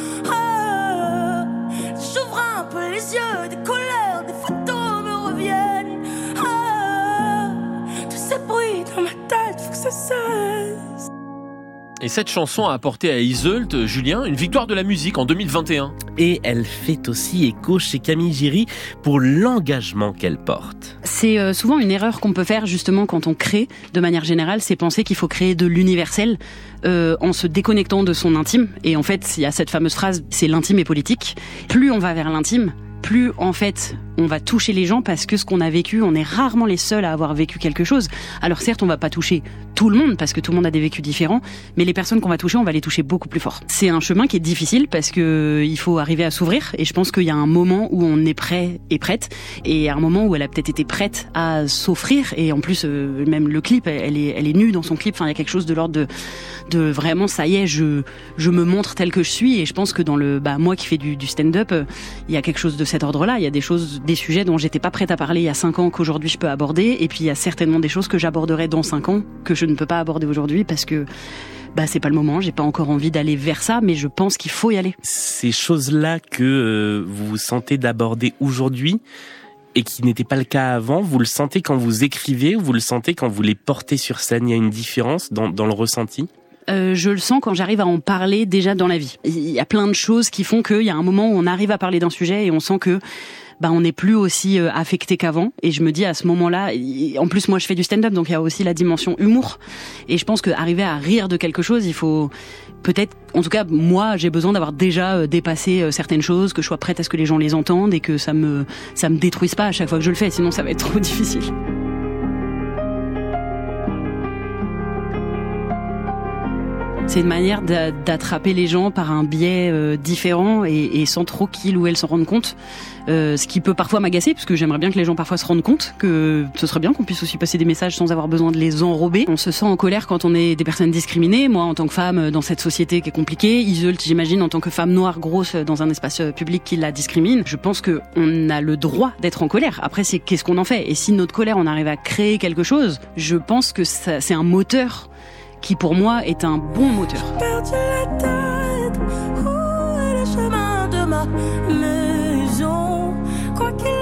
Les yeux, des colères, des photos me reviennent. Ah, tous ces bruits dans ma tête, faut que ça cesse. Et cette chanson a apporté à Iseult, Julien, une victoire de la musique en deux mille vingt et un. Et elle fait aussi écho chez Camille Giry pour l'engagement qu'elle porte. C'est euh, souvent une erreur qu'on peut faire justement quand on crée, de manière générale, c'est penser qu'il faut créer de l'universel euh, en se déconnectant de son intime. Et en fait, il y a cette fameuse phrase, c'est l'intime est politique. Plus on va vers l'intime, plus en fait on va toucher les gens parce que ce qu'on a vécu, on est rarement les seuls à avoir vécu quelque chose. Alors certes, on va pas toucher tout le monde parce que tout le monde a des vécus différents, mais les personnes qu'on va toucher, on va les toucher beaucoup plus fort. C'est un chemin qui est difficile parce que il faut arriver à s'ouvrir et je pense qu'il y a un moment où on est prêt et prête et un moment où elle a peut-être été prête à s'offrir et en plus euh, même le clip, elle est elle est nue dans son clip. Enfin, il y a quelque chose de l'ordre de de vraiment ça y est, je je me montre telle que je suis et je pense que dans le bah moi qui fais du, du stand-up, euh, il y a quelque chose de cet ordre-là. Il y a des choses, des sujets dont j'étais pas prête à parler il y a cinq ans qu'aujourd'hui je peux aborder. Et puis il y a certainement des choses que j'aborderai dans cinq ans que je ne peux pas aborder aujourd'hui parce que bah c'est pas le moment. J'ai pas encore envie d'aller vers ça, mais je pense qu'il faut y aller. Ces choses-là que euh, vous vous sentez d'aborder aujourd'hui et qui n'était pas le cas avant, vous le sentez quand vous écrivez ou vous le sentez quand vous les portez sur scène? Il y a une différence dans, dans le ressenti? Euh, je le sens quand j'arrive à en parler déjà dans la vie. Il y a plein de choses qui font qu'il y a un moment où on arrive à parler d'un sujet et on sent que bah on n'est plus aussi euh, affecté qu'avant. Et je me dis à ce moment-là, en plus moi je fais du stand-up, donc il y a aussi la dimension humour. Et je pense qu'arriver à rire de quelque chose, il faut peut-être, en tout cas moi j'ai besoin d'avoir déjà euh, dépassé euh, certaines choses, que je sois prête à ce que les gens les entendent et que ça me ça me détruise pas à chaque fois que je le fais, sinon ça va être trop difficile. C'est une manière d'attraper les gens par un biais euh, différent et, et sans trop qu'ils ou elles s'en rendent compte. Euh, ce qui peut parfois m'agacer, parce que j'aimerais bien que les gens parfois se rendent compte que ce serait bien qu'on puisse aussi passer des messages sans avoir besoin de les enrober. On se sent en colère quand on est des personnes discriminées. Moi, en tant que femme, dans cette société qui est compliquée, Iseult, j'imagine, en tant que femme noire grosse dans un espace public qui la discrimine, je pense qu'on a le droit d'être en colère. Après, c'est qu'est-ce qu'on en fait? Et si notre colère, on arrive à créer quelque chose, je pense que ça, c'est un moteur qui pour moi est un bon moteur. J'ai perdu la tête, où est le chemin de ma maison? Quoi qu'il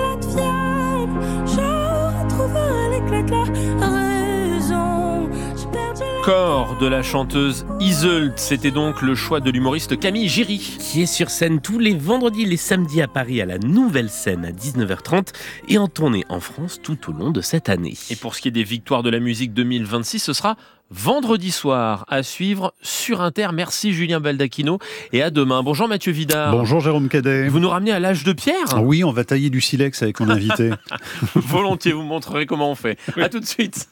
advienne, je retrouverai les clés de la raison. J'ai perdu la Encore de la chanteuse Iseult. C'était donc le choix de l'humoriste Camille Giry. Qui est sur scène tous les vendredis et les samedis à Paris à la Nouvelle Scène à dix-neuf heures trente et en tournée en France tout au long de cette année. Et pour ce qui est des victoires de la musique deux mille vingt-six, ce sera vendredi soir à suivre sur Inter. Merci Julien Baldacchino et à demain. Bonjour Mathieu Vidard. Bonjour Jérôme Cadet. Vous nous ramenez à l'âge de pierre ? Oui, on va tailler du silex avec mon invité. Volontiers, vous me montrerez comment on fait. Oui. À tout de suite.